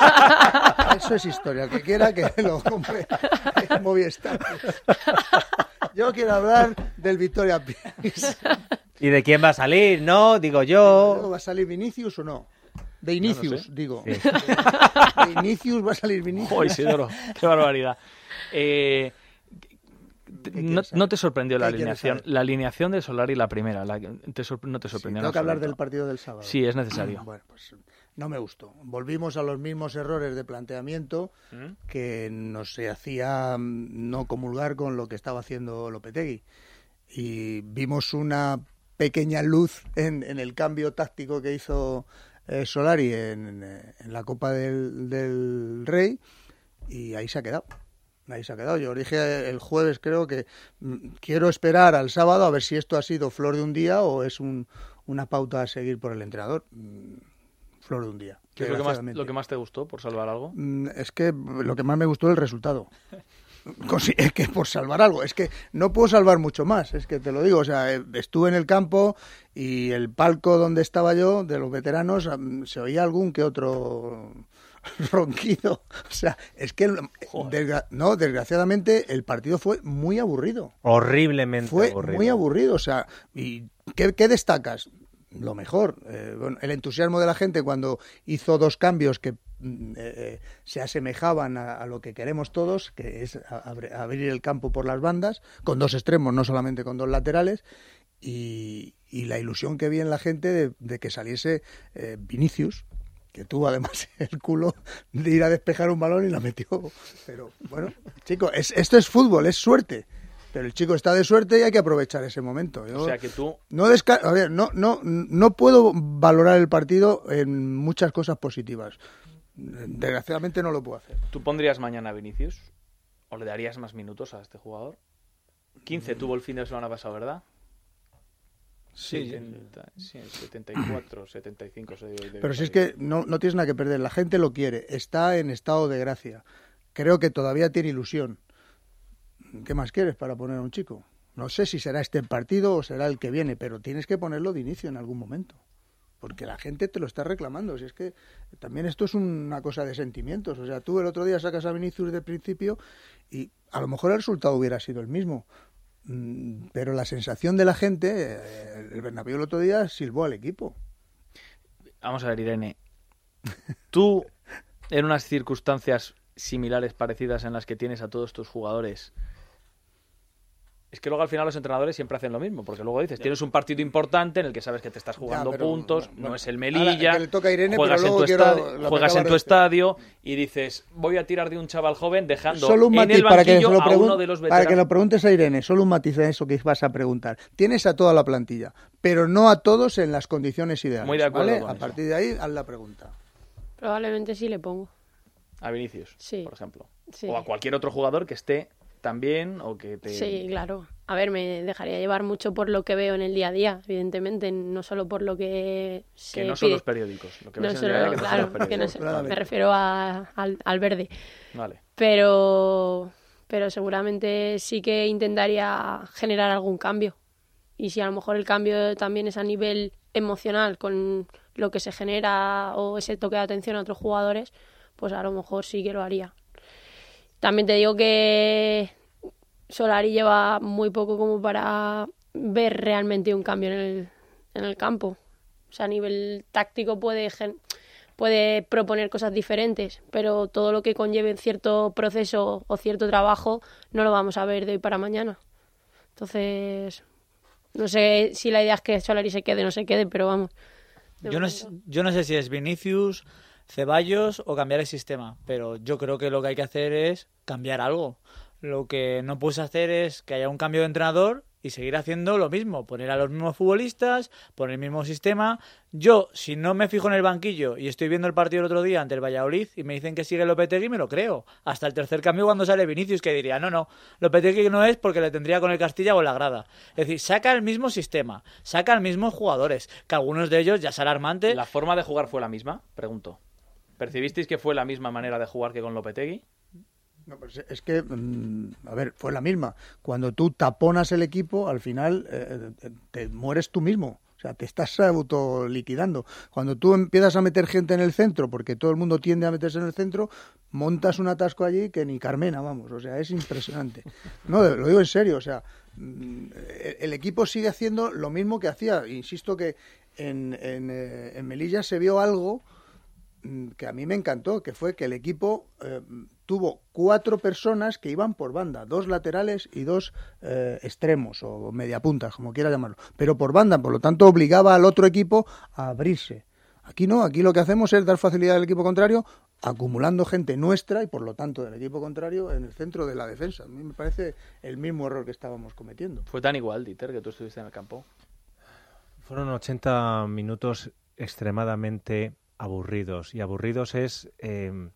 G: de- Eso es historia, el que quiera que lo compre en Movistar. Yo quiero hablar del Victoria Pilsen.
E: ¿Y de quién va a salir? No, digo
G: ¿Luego
E: yo.
G: ¿Va a salir Vinicius o no? De Inicius,
D: sé.
G: digo.
E: Sí.
G: De Inicius va a salir Vinicius.
D: ¡Oh, Isidoro! ¡Qué barbaridad! Eh, te-
G: ¿Qué
D: no,
G: quieres saber?
D: no te sorprendió la
G: ¿Qué quieres
D: alineación.
G: saber?
D: La alineación de Solari, la primera. La, te sor- no te
G: Sí,
D: sorprendió. en
G: tengo que hablar
D: absoluto.
G: del partido del sábado.
D: Sí, es necesario.
G: Bueno, pues no me gustó. Volvimos a los mismos errores de planteamiento
D: ¿Mm?
G: que nos hacía mm, no comulgar con lo que estaba haciendo Lopetegui. Y vimos una pequeña luz en, en el cambio táctico que hizo eh, Solari en, en la Copa del, del Rey, y ahí se ha quedado. Ahí se ha quedado. Yo dije el jueves, creo que mm, quiero esperar al sábado a ver si esto ha sido flor de un día o es un, una pauta a seguir por el entrenador. Mm, flor de un día.
D: ¿Qué es lo que, más,
G: desgraciadamente.
D: lo que más te gustó, por salvar algo?
G: Mm, Es que lo que más me gustó es el resultado. Consi- Es que por salvar algo, es que no puedo salvar mucho más, es que te lo digo, o sea, eh, estuve en el campo y el palco donde estaba yo, de los veteranos, am, se oía algún que otro ronquido, o sea, es que, desgra- no, desgraciadamente el partido fue muy aburrido,
E: Horriblemente
G: fue
E: aburrido.
G: muy aburrido, o sea, ¿y qué, qué destacas? Lo mejor, eh, bueno, el entusiasmo de la gente cuando hizo dos cambios que mm, eh, se asemejaban a, a lo que queremos todos, que es a- abre- abrir el campo por las bandas, con dos extremos, no solamente con dos laterales, y, y la ilusión que vi en la gente de, de que saliese eh, Vinicius, que tuvo además el culo de ir a despejar un balón y la metió. Pero bueno, chicos, es, esto es fútbol, es suerte. Pero el chico está de suerte y hay que aprovechar ese momento. Yo
D: O sea que tú...
G: no, desca- a ver, no, no, no puedo valorar el partido en muchas cosas positivas. desgraciadamente no lo puedo hacer.
D: ¿Tú pondrías mañana a Vinicius? ¿O le darías más minutos a este jugador? quince tuvo el fin de semana pasado, ¿verdad?
F: Sí,
D: setenta, sí, setenta y cuatro, setenta y cinco. Se dio de
G: Pero si es que no, no tienes nada que perder, la gente lo quiere, está en estado de gracia. Creo que todavía tiene ilusión. ¿Qué más quieres para poner a un chico? No sé si será este partido o será el que viene, pero tienes que ponerlo de inicio en algún momento. Porque la gente te lo está reclamando. Si es que también esto es una cosa de sentimientos. O sea, tú el otro día sacas a Vinicius de principio y a lo mejor el resultado hubiera sido el mismo. Pero la sensación de la gente, el Bernabéu el otro día silbó al equipo.
D: Vamos a ver, Irene. Tú, en unas circunstancias similares, parecidas, en las que tienes a todos tus jugadores... Es que luego al final los entrenadores siempre hacen lo mismo, porque luego dices, ya. Tienes un partido importante en el que sabes que te estás jugando ya, pero, puntos, bueno, no es el Melilla,
G: ahora, toca a Irene,
D: juegas en tu,
G: quiero,
D: estadio, juegas en tu estadio y dices, voy a tirar de un chaval joven dejando
G: solo un
D: en
G: matiz,
D: el
G: para que
D: banquillo
G: lo
D: a uno de los veteranos.
G: Para que lo preguntes a Irene, solo un matiz en eso que vas a preguntar. Tienes a toda la plantilla, pero no a todos en las condiciones ideales.
D: Muy de acuerdo
G: ¿vale?
D: con
G: A
D: eso.
G: partir de ahí, haz la pregunta.
H: Probablemente sí le pongo.
D: A Vinicius,
H: sí.
D: por ejemplo.
H: Sí.
D: O a cualquier otro jugador que esté también o que te...
H: Sí, claro. A ver, me dejaría llevar mucho por lo que veo en el día a día, evidentemente, no solo por lo que se
D: Que no
H: pide.
D: son los periódicos. Lo que
H: no
D: ves
H: solo,
D: en el día a día, que
H: claro,
D: no son los
H: que no
D: periódicos.
H: sé, me refiero a, al, al verde.
D: Vale.
H: Pero, pero seguramente sí que intentaría generar algún cambio. Y si a lo mejor el cambio también es a nivel emocional con lo que se genera o ese toque de atención a otros jugadores, pues a lo mejor sí que lo haría. También te digo que Solari lleva muy poco como para ver realmente un cambio en el, en el campo. O sea, a nivel táctico puede, gen- puede proponer cosas diferentes, pero todo lo que conlleve cierto proceso o cierto trabajo no lo vamos a ver de hoy para mañana. Entonces, no sé si la idea es que Solari se quede o no se quede, pero vamos.
F: Yo no, sé, yo no sé si es Vinicius, Ceballos o cambiar el sistema, pero yo creo que lo que hay que hacer es cambiar algo. Lo que no puedes hacer es que haya un cambio de entrenador y seguir haciendo lo mismo, poner a los mismos futbolistas, poner el mismo sistema. Yo, si no me fijo en el banquillo y estoy viendo el partido el otro día ante el Valladolid y me dicen que sigue Lopetegui, me lo creo. Hasta el tercer cambio cuando sale Vinicius, que diría, no, no, Lopetegui no es porque le tendría con el Castilla o en la grada. Es decir, saca el mismo sistema, saca los mismos jugadores, que algunos de ellos ya es alarmante.
D: ¿La forma de jugar fue la misma? Pregunto. ¿Percibisteis que fue la misma manera de jugar que con Lopetegui?
G: No, pues es que, a ver, fue la misma. Cuando tú taponas el equipo, al final eh, te mueres tú mismo. O sea, te estás autoliquidando. Cuando tú empiezas a meter gente en el centro, porque todo el mundo tiende a meterse en el centro, montas un atasco allí que ni Carmena, vamos. O sea, es impresionante. No, lo digo en serio. O sea, el equipo sigue haciendo lo mismo que hacía. Insisto que en, en, en Melilla se vio algo que a mí me encantó, que fue que el equipo eh, tuvo cuatro personas que iban por banda, dos laterales y dos eh, extremos o mediapuntas, como quiera llamarlo, pero por banda, por lo tanto obligaba al otro equipo a abrirse. Aquí no, aquí lo que hacemos es dar facilidad al equipo contrario, acumulando gente nuestra y por lo tanto del equipo contrario en el centro de la defensa. A mí me parece el mismo error que estábamos cometiendo.
D: ¿Fue tan igual, Dieter, que tú estuviste en el campo?
E: Fueron ochenta minutos extremadamente aburridos. Y aburridos es eh,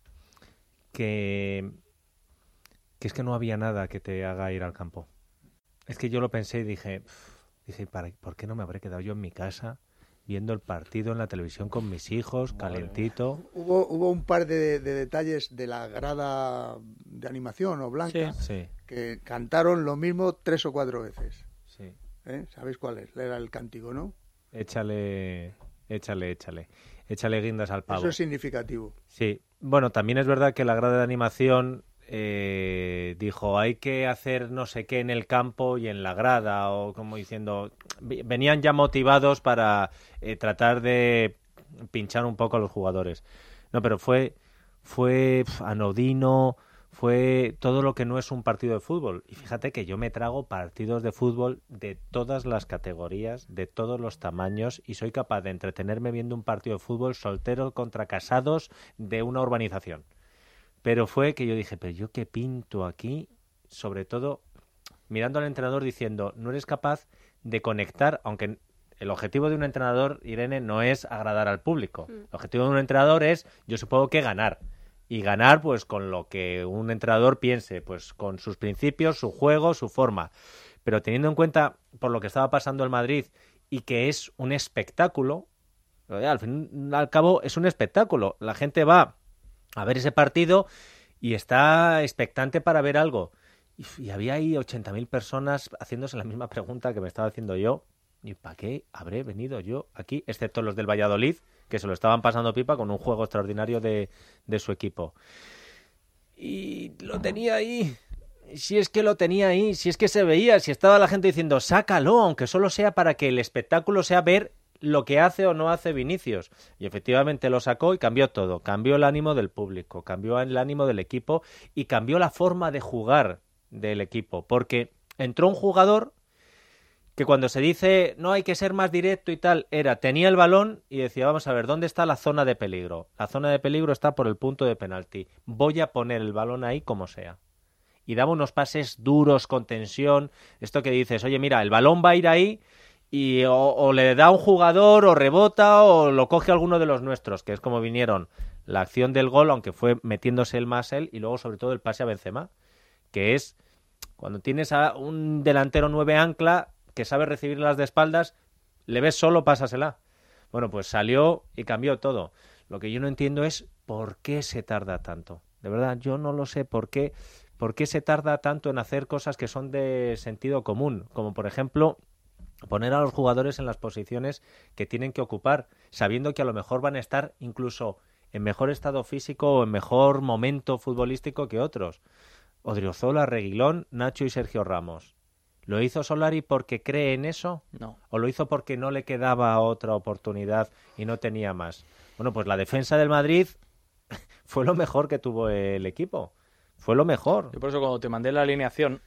E: que, que es que no había nada que te haga ir al campo. Es que yo lo pensé y dije, dije ¿para, ¿por qué no me habré quedado yo en mi casa viendo el partido en la televisión con mis hijos, calentito?
G: Hubo, hubo un par de, de detalles de la grada de animación o blanca
E: sí. Sí.
G: que cantaron lo mismo tres o cuatro veces.
E: Sí.
G: ¿Eh? ¿Sabéis cuál es? Era el cántico, ¿no?
E: Échale, échale, échale. Échale guindas al pavo.
G: Eso es significativo.
E: Sí. Bueno, también es verdad que la grada de animación eh, dijo hay que hacer no sé qué en el campo y en la grada, o como diciendo, venían ya motivados para eh, tratar de pinchar un poco a los jugadores. No, pero fue, fue pf, anodino, fue todo lo que no es un partido de fútbol. Y fíjate que yo me trago partidos de fútbol de todas las categorías, de todos los tamaños, y soy capaz de entretenerme viendo un partido de fútbol solteros contra casados de una urbanización. Pero fue que yo dije, pero yo qué pinto aquí, sobre todo mirando al entrenador diciendo, no eres capaz de conectar, aunque el objetivo de un entrenador, Irene, no es agradar al público. El objetivo de un entrenador es, yo supongo que ganar. Y ganar, pues, con lo que un entrenador piense, pues, con sus principios, su juego, su forma. Pero teniendo en cuenta por lo que estaba pasando el Madrid y que es un espectáculo, al fin y al cabo es un espectáculo. La gente va a ver ese partido y está expectante para ver algo. Y, y había ahí ochenta mil personas haciéndose la misma pregunta que me estaba haciendo yo. ¿Y para qué habré venido yo aquí? Excepto los del Valladolid, que se lo estaban pasando pipa con un juego extraordinario de, de su equipo. Y lo tenía ahí. Si es que lo tenía ahí, si es que se veía, si estaba la gente diciendo, sácalo, aunque solo sea para que el espectáculo sea ver lo que hace o no hace Vinicius. Y efectivamente lo sacó y cambió todo. Cambió el ánimo del público, cambió el ánimo del equipo y cambió la forma de jugar del equipo. Porque entró un jugador que cuando se dice no hay que ser más directo y tal, era, tenía el balón y decía, vamos a ver, ¿dónde está la zona de peligro? La zona de peligro está por el punto de penalti. Voy a poner el balón ahí como sea. Y daba unos pases duros, con tensión. Esto que dices, oye, mira, el balón va a ir ahí y o, o le da un jugador, o rebota, o lo coge alguno de los nuestros, que es como vinieron la acción del gol, aunque fue metiéndose el más él, y luego sobre todo el pase a Benzema, que es cuando tienes a un delantero nueve ancla que sabe recibirlas de espaldas, le ves solo, pásasela. Bueno, pues salió y cambió todo. Lo que yo no entiendo es por qué se tarda tanto. De verdad, yo no lo sé por qué... ¿Por qué se tarda tanto en hacer cosas que son de sentido común? Como, por ejemplo, poner a los jugadores en las posiciones que tienen que ocupar, sabiendo que a lo mejor van a estar incluso en mejor estado físico o en mejor momento futbolístico que otros. Odriozola, Reguilón, Nacho y Sergio Ramos. ¿Lo hizo Solari porque cree en eso?
D: No.
E: ¿O lo hizo porque no le quedaba otra oportunidad y no tenía más? Bueno, pues la defensa del Madrid fue lo mejor que tuvo el equipo. Fue lo mejor.
D: Yo por eso cuando te mandé la alineación,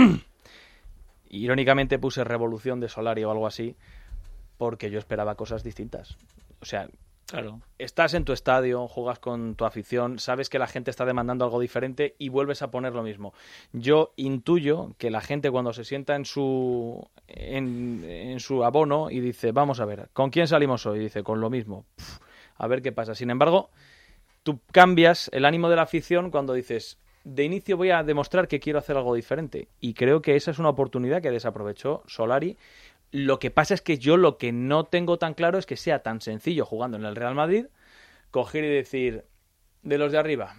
D: irónicamente puse revolución de Solari o algo así, porque yo esperaba cosas distintas. O sea, claro, estás en tu estadio, juegas con tu afición, sabes que la gente está demandando algo diferente y vuelves a poner lo mismo. Yo intuyo que la gente cuando se sienta en su en, en su abono y dice, vamos a ver, ¿con quién salimos hoy? Y dice, con lo mismo. Pff, a ver qué pasa. Sin embargo, tú cambias el ánimo de la afición cuando dices, de inicio voy a demostrar que quiero hacer algo diferente. Y creo que esa es una oportunidad que desaprovechó Solari. Lo que pasa es que yo lo que no tengo tan claro es que sea tan sencillo jugando en el Real Madrid, coger y decir, de los de arriba,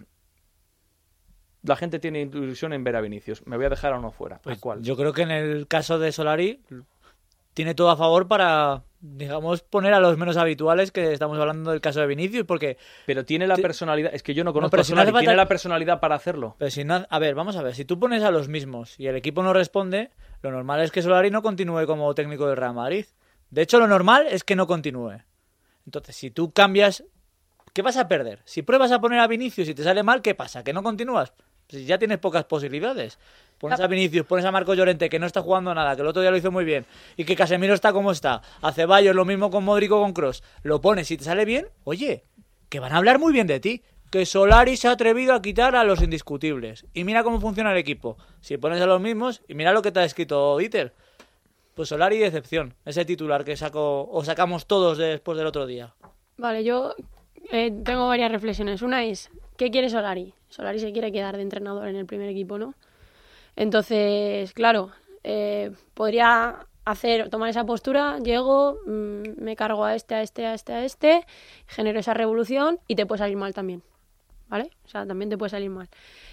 D: la gente tiene ilusión en ver a Vinicius, me voy a dejar a uno fuera.
F: Pues
D: ¿Cuál?
F: Yo creo que en el caso de Solari tiene todo a favor para, digamos, poner a los menos habituales, que estamos hablando del caso de Vinicius, porque...
D: Pero tiene la personalidad, es que yo no conozco
F: no,
D: a Solari,
F: si no
D: ¿tiene
F: falta...
D: la personalidad para hacerlo?
F: Pero si no... A ver, vamos a ver, si tú pones a los mismos y el equipo no responde, lo normal es que Solari no continúe como técnico del Real Madrid. De hecho, lo normal es que no continúe. Entonces, si tú cambias, ¿qué vas a perder? Si pruebas a poner a Vinicius y te sale mal, ¿qué pasa? ¿Que no continúas? Si ya tienes pocas posibilidades. Pones a Vinicius, pones a Marco Llorente, que no está jugando nada, que el otro día lo hizo muy bien, y que Casemiro está como está, a Ceballos lo mismo con Modric o con Kroos, lo pones y te sale bien, oye, que van a hablar muy bien de ti, que Solari se ha atrevido a quitar a los indiscutibles, y mira cómo funciona el equipo, si pones a los mismos, y mira lo que te ha escrito Dieter, pues Solari decepción, ese titular que sacó, o sacamos todos después del otro día.
H: Vale, yo eh, tengo varias reflexiones. Una es, ¿qué quiere Solari? Solari se quiere quedar de entrenador en el primer equipo, ¿no? Entonces, claro, eh, podría hacer, tomar esa postura, llego, mmm, me cargo a este, a este, a este, a este, genero esa revolución y te puede salir mal también, ¿vale? O sea, también te puede salir mal.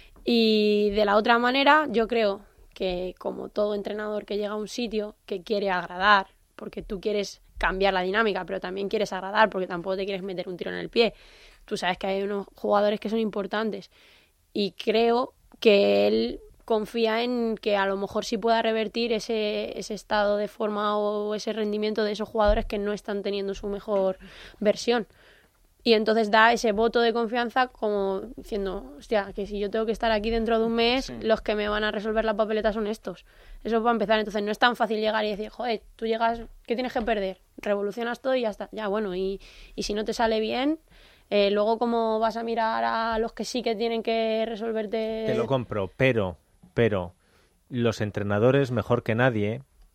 H: Y de la otra manera, yo creo que como todo entrenador que llega a un sitio que quiere agradar, porque tú quieres cambiar la dinámica, pero también quieres agradar porque tampoco te quieres meter un tiro en el pie. Tú sabes que hay unos jugadores que son importantes y creo que él confía en que a lo mejor sí pueda revertir ese, ese estado de forma o ese rendimiento de esos jugadores que no están teniendo su mejor versión. Y entonces da ese voto de confianza como diciendo, hostia, que si yo tengo que estar aquí dentro de un mes, sí, los que me van a resolver la papeleta son estos. Eso va a empezar. Entonces no es tan fácil llegar y decir, joder, tú llegas, ¿qué tienes que perder? Revolucionas todo y ya está. Ya, bueno, y, y si no te sale bien, eh, luego cómo vas a mirar a los que sí que tienen que resolverte.
E: Te lo compro, pero, pero los entrenadores, mejor que nadie,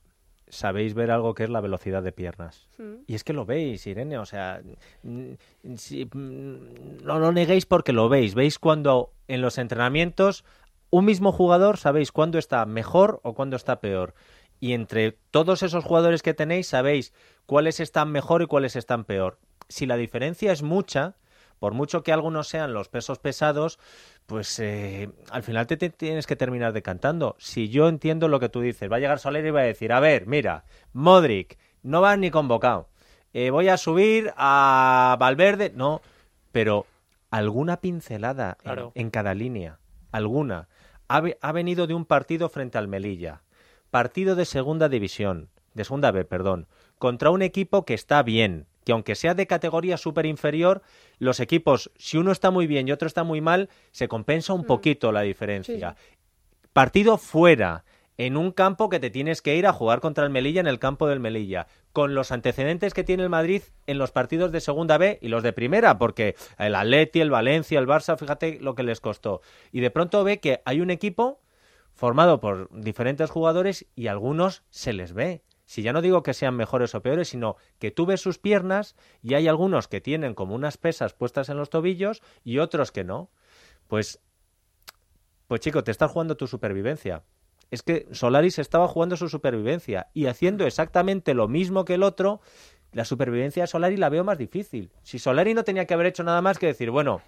E: sabéis ver algo que es la velocidad de piernas.
H: Mm.
E: Y es que lo veis, Irene, o sea, si, no lo neguéis porque lo veis. Veis cuando en los entrenamientos un mismo jugador sabéis cuándo está mejor o cuándo está peor. Y entre todos esos jugadores que tenéis sabéis cuáles están mejor y cuáles están peor. Si la diferencia es mucha, por mucho que algunos sean los pesos pesados, pues eh, al final te, te tienes que terminar decantando. Si yo entiendo lo que tú dices, va a llegar Solari y va a decir, a ver, mira, Modric, no va ni convocado. Eh, voy a subir a Valverde, no, pero alguna pincelada
F: Claro.
E: en, en cada línea, alguna. Ha, ha venido de un partido frente al Melilla, partido de segunda división, de segunda B, perdón, contra un equipo que está bien, que aunque sea de categoría súper inferior, los equipos, si uno está muy bien y otro está muy mal, se compensa un poquito la diferencia. Sí. Partido fuera, en un campo que te tienes que ir a jugar contra el Melilla en el campo del Melilla, con los antecedentes que tiene el Madrid en los partidos de segunda B y los de primera, porque el Atleti, el Valencia, el Barça, fíjate lo que les costó. Y de pronto ve que hay un equipo formado por diferentes jugadores y a algunos se les ve. Si ya no digo que sean mejores o peores, sino que tú ves sus piernas y hay algunos que tienen como unas pesas puestas en los tobillos y otros que no. Pues, pues chico, te estás jugando tu supervivencia. Es que Solari se estaba jugando su supervivencia y haciendo exactamente lo mismo que el otro, la supervivencia de Solari la veo más difícil. Si Solari no tenía que haber hecho nada más que decir, bueno,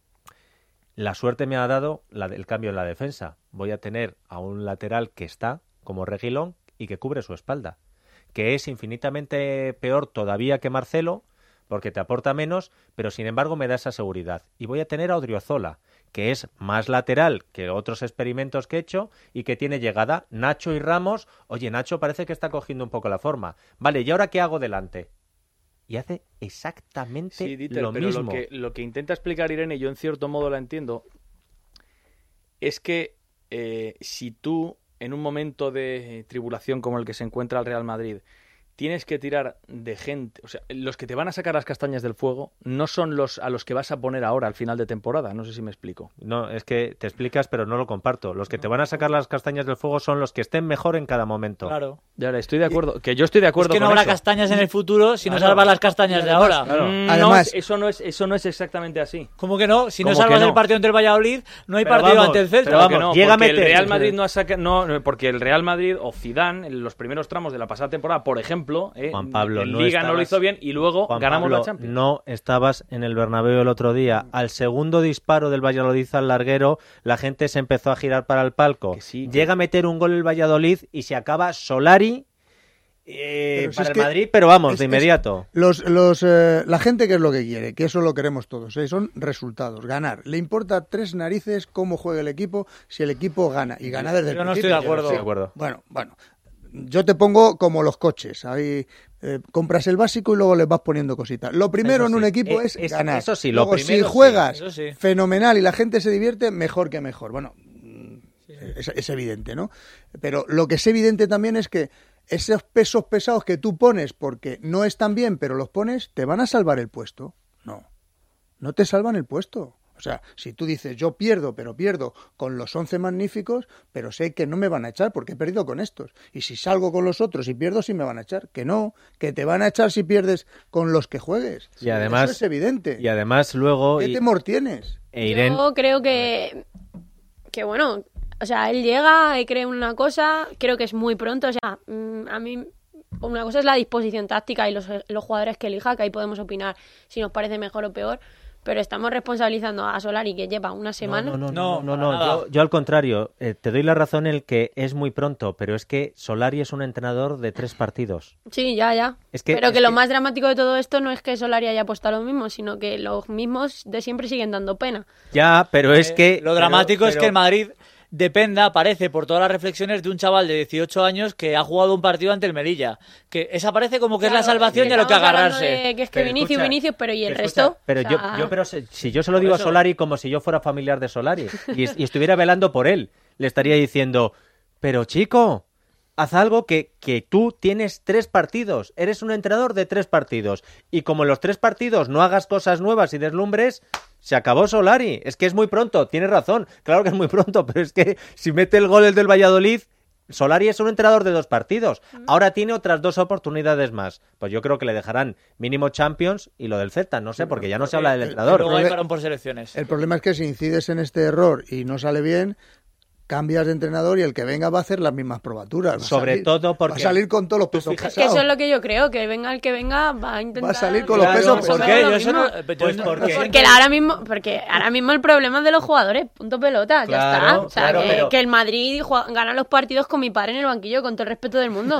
E: la suerte me ha dado la, el cambio en la defensa. Voy a tener a un lateral que está, como Reguilón, y que cubre su espalda, que es infinitamente peor todavía que Marcelo, porque te aporta menos, pero sin embargo me da esa seguridad. Y voy a tener a Odriozola, que es más lateral que otros experimentos que he hecho y que tiene llegada. Nacho y Ramos, oye, Nacho parece que está cogiendo un poco la forma. Vale, ¿y ahora qué hago delante? Y hace exactamente
D: sí, Dieter,
E: lo
D: pero
E: mismo.
D: Lo que, lo que intenta explicar Irene, yo en cierto modo la entiendo, es que eh, si tú, en un momento de tribulación como el que se encuentra el Real Madrid, tienes que tirar de gente, o sea, los que te van a sacar las castañas del fuego no son los a los que vas a poner ahora al final de temporada, no sé si me explico.
E: No, es que te explicas, pero no lo comparto. Los que te van a sacar las castañas del fuego son los que estén mejor en cada momento.
F: Claro.
D: Ya, estoy de acuerdo, que yo estoy de acuerdo
F: es que no
D: con
F: habrá
D: eso.
F: castañas en el futuro si
D: Claro.
F: no salvas las castañas de ahora.
D: Claro. Mm,
G: Además,
D: no, eso no es eso no es exactamente así.
F: ¿Cómo que no? Si no
D: ¿Cómo
F: salvas
D: que no?
F: el partido ante el Valladolid, no hay
D: Pero
F: partido
D: vamos,
F: ante el Celta.
D: pero vamos, no,
E: llega a
D: porque el
E: meter-
D: Real Madrid no ha saca, no, porque el Real Madrid o Zidane en los primeros tramos de la pasada temporada, por ejemplo, eh,
E: Juan Pablo,
D: en
E: no
D: Liga no lo
E: estabas-
D: hizo bien y luego
E: Juan
D: ganamos
E: Pablo,
D: la Champions.
E: no estabas en el Bernabéu el otro día. Al segundo disparo del Valladolid al larguero, la gente se empezó a girar para el palco.
D: Que sí, que-
E: Llega a meter un gol el Valladolid y se acaba Solari eh,
G: Pero si
E: para
G: es
E: el
G: que
E: Madrid, pero vamos,
G: es-
E: de
G: es-
E: inmediato.
G: Los, los, eh, la gente que es lo que quiere, que eso lo queremos todos, ¿eh? Son resultados, ganar. Le importa tres narices cómo juega el equipo si el equipo gana. Y gana desde el
F: Yo no
G: principio.
F: estoy de acuerdo.
E: Estoy de acuerdo.
G: Bueno, bueno. Yo te pongo como los coches. Ahí eh, compras el básico y luego les vas poniendo cositas. Lo primero
E: Eso
G: en un
E: sí.
G: equipo
E: Eh,
G: es,
E: es-
G: ganar.
E: eso sí, lo
G: Luego, si
E: primero sí,
G: juegas
F: eso sí.
G: fenomenal y la gente se divierte, mejor que mejor. Bueno, es, es evidente, ¿no? Pero lo que es evidente también es que esos pesos pesados que tú pones porque no están bien, pero los pones, ¿te van a salvar el puesto? No. No te salvan el puesto. O sea, si tú dices, yo pierdo, pero pierdo con los once magníficos, pero sé que no me van a echar porque he perdido con estos. Y si salgo con los otros y pierdo, sí me van a echar. Que no, que te van a echar si pierdes con los que juegues.
E: Y además,
G: Eso es evidente.
E: Y además luego...
G: ¿Qué
E: y-
G: temor tienes?
E: e Irene-
H: Yo creo que, que bueno, o sea, él llega y cree una cosa, creo que es muy pronto, o sea, mm, a mí una cosa es la disposición táctica y los, los jugadores que elija, que ahí podemos opinar si nos parece mejor o peor, pero estamos responsabilizando a Solari que lleva una semana.
E: No, no, no,
F: No,
E: no, no,
F: para
E: no,
F: nada.
E: Yo, yo al contrario, eh, te doy la razón en el que es muy pronto, pero es que Solari es un entrenador de tres partidos.
H: Sí, ya, ya.
E: Es que-
H: pero
E: es
H: que lo
E: que-
H: más dramático de todo esto no es que Solari haya apostado lo mismo, sino que los mismos de siempre siguen dando pena.
E: Ya, pero es
F: Eh,
E: que...
F: Lo dramático
E: pero-
F: es que el Madrid dependa, parece, por todas las reflexiones de un chaval de dieciocho años que ha jugado un partido ante el Melilla. Que esa parece como que es la
H: Claro,
F: salvación
H: que
F: y a lo que
H: estamos hablando
F: agarrarse.
H: de que es que
E: Pero
H: Vinicius,
E: escucha,
H: Vinicius, pero ¿y el
E: Pero
H: resto?
E: escucha, Pero
H: O
E: yo,
H: sea,
E: yo, pero se- si yo se lo
F: Por
E: digo
F: eso-
E: a Solari como si yo fuera familiar de Solari y, y estuviera velando por él, le estaría diciendo, pero chico, haz algo que, que tú tienes tres partidos, eres un entrenador de tres partidos y como en los tres partidos no hagas cosas nuevas y deslumbres, se acabó Solari. Es que es muy pronto, tienes razón, claro que es muy pronto, pero es que si mete el gol el del Valladolid, Solari es un entrenador de dos partidos. Ahora tiene otras dos oportunidades más. Pues yo creo que le dejarán mínimo Champions y lo del Celta. No sé, porque ya no se habla del entrenador.
F: Luego hay parón por selecciones.
G: El problema es que si incides en este error y no sale bien, cambias de entrenador y el que venga va a hacer las mismas probaturas.
E: Sobre
G: salir,
E: todo porque...
G: Va a salir con todos los pesos pesados.
H: Que eso es lo que yo creo, que venga el que venga va a intentar...
G: Va a salir con los pesos pesados.
F: ¿Por qué? Yo eso no...
E: Pues porque...
H: Porque ahora mismo, porque ahora mismo el problema es de los jugadores, punto pelota,
E: Claro,
H: ya está. O sea,
E: claro,
H: que,
E: pero-
H: que el Madrid juega- gana los partidos con mi padre en el banquillo, con todo el respeto del mundo.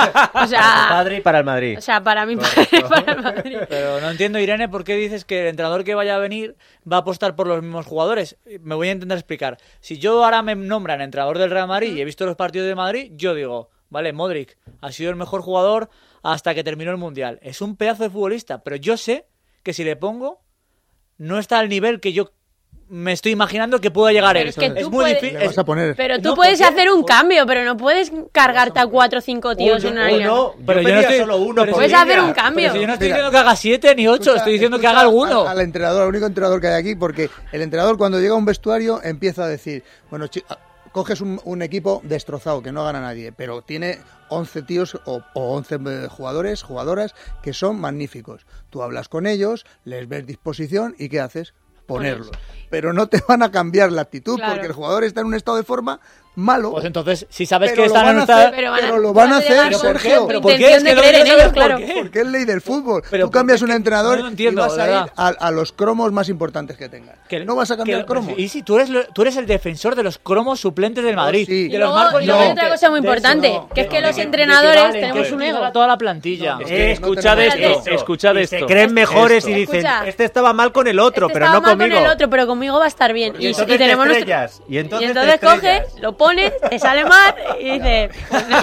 H: O sea,
E: Padre y para el Madrid.
H: o sea para mi padre y para el Madrid.
F: Pero no entiendo, Irene, por qué dices que el entrenador que vaya a venir va a apostar por los mismos jugadores. Me voy a intentar explicar. Si yo ahora me nombran entrenador del Real Madrid y he visto los partidos de Madrid, yo digo, vale, Modric ha sido el mejor jugador hasta que terminó el Mundial. Es un pedazo de futbolista, pero yo sé que si le pongo, no está al nivel que yo me estoy imaginando que pueda llegar
H: Pero
F: él.
H: es que tú
F: muy
H: puedes-
F: difícil.
G: Le vas a poner...
H: Pero tú
F: No,
H: puedes
F: ¿por qué?
H: hacer un
F: Por-
H: cambio, pero no puedes cargarte a cuatro o cinco tíos en una
E: Uno,
H: línea.
E: yo
F: Pero yo no
E: pedía
F: estoy-
E: solo uno
F: pero
E: por
H: Puedes
E: línea.
H: hacer un cambio.
F: Pero si yo no estoy
G: Mira,
F: diciendo que haga siete ni ocho,
G: Escucha-
F: estoy diciendo que
G: escucha
F: haga alguno.
G: Al, al entrenador, al único entrenador que hay aquí, porque el entrenador cuando llega a un vestuario empieza a decir, bueno, chi- a- coges un, un equipo destrozado que no gana nadie, pero tiene once tíos o, o once eh, jugadores, jugadoras que son magníficos. Tú hablas con ellos, les ves disposición y ¿qué haces? Ponerlos. Pero no te van a cambiar la actitud
H: Claro.
G: porque el jugador está en un estado de forma malo.
F: Pues entonces, si sabes
G: pero
F: que
G: lo
F: están
G: van
F: en
G: a
F: un
G: hacer,
F: estado...
H: Pero van a-
G: pero lo van a
H: van a llegar
G: hacer,
H: con
G: Sergio.
F: ¿Pero por qué?
H: intención
F: Es
H: de
F: que lo
H: creer
F: quiero
H: en
F: saber
H: ellos,
F: por
H: claro.
F: qué.
G: Porque es ley del fútbol.
F: Pero
G: Tú cambias
F: es
G: un
F: que
G: entrenador
F: no lo entiendo,
G: y vas
F: de
G: a ir
F: verdad.
G: a, a los cromos más importantes que tengas.
F: Que-
G: no vas a cambiar
F: que-
G: el cromo.
F: Y si tú eres, lo- tú eres el defensor de los cromos suplentes del Madrid.
G: sí.
F: De
H: Y
F: los
H: luego,
F: marcos
H: y luego hay
F: de-
H: otra cosa muy
F: de
H: importante,
F: eso,
H: que es que
F: de-
H: los
F: de- de
H: entrenadores
F: que valen,
H: tenemos
F: que
H: un
F: utilizan
H: ego.
F: a toda la plantilla.
D: Es
E: Eh,
D: que escuchad
H: tenemos-
D: esto,
H: Espérate.
D: escuchad
E: Y
D: esto.
E: se creen mejores
D: Esto.
E: y dicen,
H: Escucha.
E: este estaba mal con el otro,
H: Este
E: pero
H: estaba
E: no
H: mal
E: conmigo.
H: con el otro, pero conmigo va a estar bien.
E: Y
H: Y,
E: entonces
H: y tenemos
E: te
H: nuestro-
E: estrellas, y entonces te
H: entonces coges,
E: estrellas.
H: lo pones, te sale mal y dices...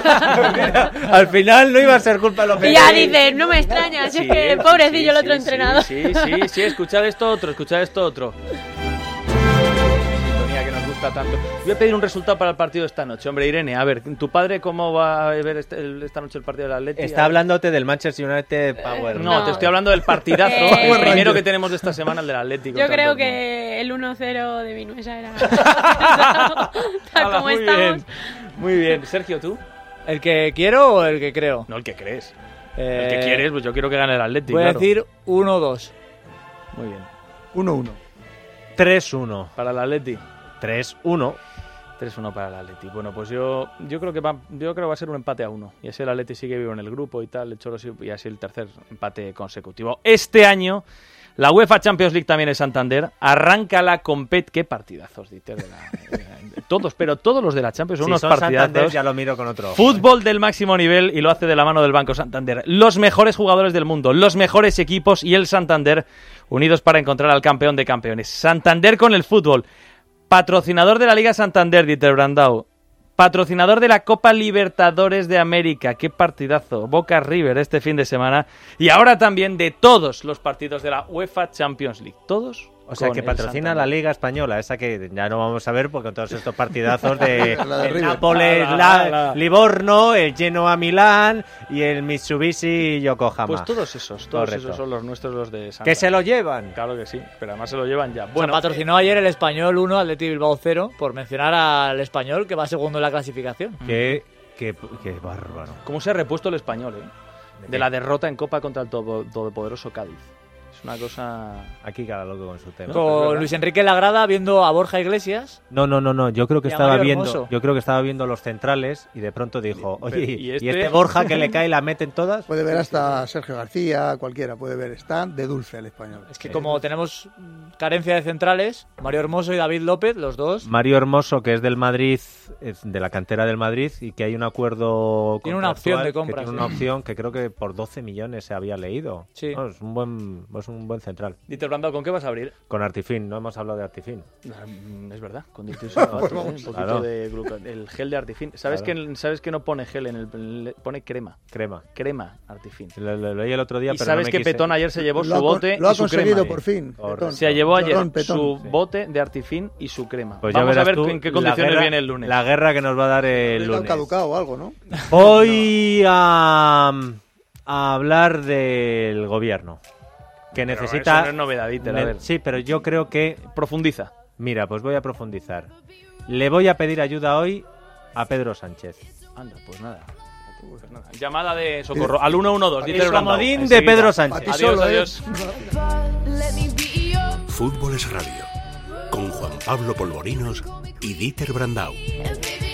E: Al final no iba a ser culpa de los
H: y ya dices, no me extraña, si es que
D: Sí,
H: pobrecillo
D: sí,
H: el otro
D: sí,
H: entrenador.
D: Sí, sí, sí, escuchad esto otro, escuchad esto otro. Sintonía que nos gusta tanto. Voy a pedir un resultado para el partido de esta noche. Hombre, Irene, a ver, ¿tu padre cómo va a ver este- el- esta noche el partido del Atlético?
E: Está hablándote del Manchester United Power.
D: No,
H: No.
D: te estoy hablando del partidazo,
H: Eh,
D: el primero que tenemos de esta semana, el del Atlético.
H: Yo
D: contra
H: creo
D: el Dortmund.
H: que el uno cero de Vinuesa era... Tal
D: Hala,
H: como
D: muy
H: estamos.
D: bien, muy bien. Sergio, ¿tú?
F: ¿El que quiero o el que creo?
D: No, el que crees.
F: Eh,
D: El que quieres, pues yo quiero que gane el Atlético.
F: Voy a
D: claro.
F: decir uno dos.
D: Muy bien.
G: uno uno.
E: tres uno.
D: Para el Atleti.
E: tres uno.
D: tres uno para el Atleti. Bueno, pues yo yo creo que va, yo creo que va a ser un empate a uno. Y así el Atleti sigue vivo en el grupo y tal, el Cholo sí- y así el tercer empate consecutivo. Este año la UEFA Champions League también es Santander. Arranca la compet. Qué partidazos, Dieter, de la- de- todos, pero todos los de la Champions son
E: Si
D: unos
E: son
D: partidazos.
E: Santander, ya lo miro con otro.
D: Fútbol del máximo nivel y lo hace de la mano del Banco Santander. Los mejores jugadores del mundo, los mejores equipos y el Santander unidos para encontrar al campeón de campeones. Santander con el fútbol. Patrocinador de la Liga Santander, Dieter Brandau. Patrocinador de la Copa Libertadores de América. Qué partidazo. Boca River este fin de semana. Y ahora también de todos los partidos de la UEFA Champions League. Todos.
E: O sea,
D: con
E: que
D: el
E: patrocina
D: Santander.
E: la Liga Española, esa que ya no vamos a ver porque todos estos partidazos de
G: La de
E: el
G: River.
E: Nápoles,
D: La, la,
E: la-
D: la.
E: Livorno, el Genoa Milán y el Mitsubishi Yokohama.
D: Pues todos esos, todos
E: Correcto.
D: esos son los nuestros, los de Santander.
E: Que se lo llevan.
D: Claro que sí, pero además se lo llevan ya.
F: Bueno,
D: Bueno,
F: patrocinó ayer el Español uno, Atleti Bilbao cero, por mencionar al Español que va segundo en la clasificación.
E: Qué, qué, qué bárbaro.
D: ¿cómo se ha repuesto el español, eh?
E: ¿De
D: De
E: qué?
D: la derrota en Copa contra el todo- todopoderoso Cádiz. Es una cosa...
E: Aquí cada loco con su tema.
D: No, es
F: Con
D: verdad.
F: Luis Enrique Lagrada viendo a Borja Iglesias.
E: No, no, no, no. Yo creo que
F: Y a
E: estaba
F: Mario
E: viendo,
F: Hermoso.
E: yo creo que estaba viendo los centrales y de pronto dijo, oye,
D: Pero,
E: ¿y
D: ¿y
E: este,
D: este?
E: Borja que le cae y la meten todas?
G: Puede ver hasta Sergio García, cualquiera puede ver. Está de dulce el español.
F: Es que como tenemos mm, carencia de centrales, Mario Hermoso y David López, los dos,
E: Mario Hermoso, que es del Madrid, es de la cantera del Madrid, y que hay un acuerdo
F: Tiene una
E: contractual
F: opción de
E: que
F: compra,
E: tiene
F: sí.
E: una opción que creo que por doce millones se había leído.
F: Sí.
E: No, es un buen es un buen central.
D: Dieter Brandau, ¿con qué vas a abrir?
E: Con Artifin, no hemos hablado de Artifin.
D: Mm, Es verdad, con difusión,
G: Pues
D: ¿eh?
G: vamos.
D: un poquito
E: Claro.
D: de gluco- el gel de Artifin. ¿Sabes,
E: Claro.
D: que, ¿Sabes que no pone gel en el... le- pone crema?
E: Crema.
D: Crema Artifin.
E: Lo, lo leí el otro día,
D: Y
E: pero
D: sabes
E: no me
D: que
E: quise-
D: Petón ayer se llevó
G: Lo
D: su
G: ha con-
D: bote
G: lo ha
D: y su
G: conseguido
D: crema.
G: por fin.
E: Correcto.
G: Petón.
D: Se llevó ayer
G: Llorón, Petón.
D: su
G: Sí.
D: bote de Artifin y su crema.
E: Pues ya
D: Vamos a
E: verás
D: ver
E: tú
D: en qué
E: la
D: condiciones
E: guerra-
D: viene el lunes.
E: La guerra que nos va a dar el
G: Le han
E: lunes.
G: caducado o algo, ¿no?
E: Voy a, a hablar del gobierno. Que
D: Pero
E: necesita...
D: eso no es novedad, Dieter, a
E: Ne-
D: ver.
E: Sí, pero yo creo que...
D: Profundiza.
E: Mira, pues voy a profundizar. Le voy a pedir ayuda hoy a Pedro Sánchez.
D: Anda, pues nada. Pues nada. Llamada de socorro al uno uno dos.
E: El comodín de Pedro Sánchez.
D: Adiós,
G: solo,
D: adiós.
C: Fútbol es Radio, con Juan Pablo Polvorinos y Dieter Brandau.
N: And baby,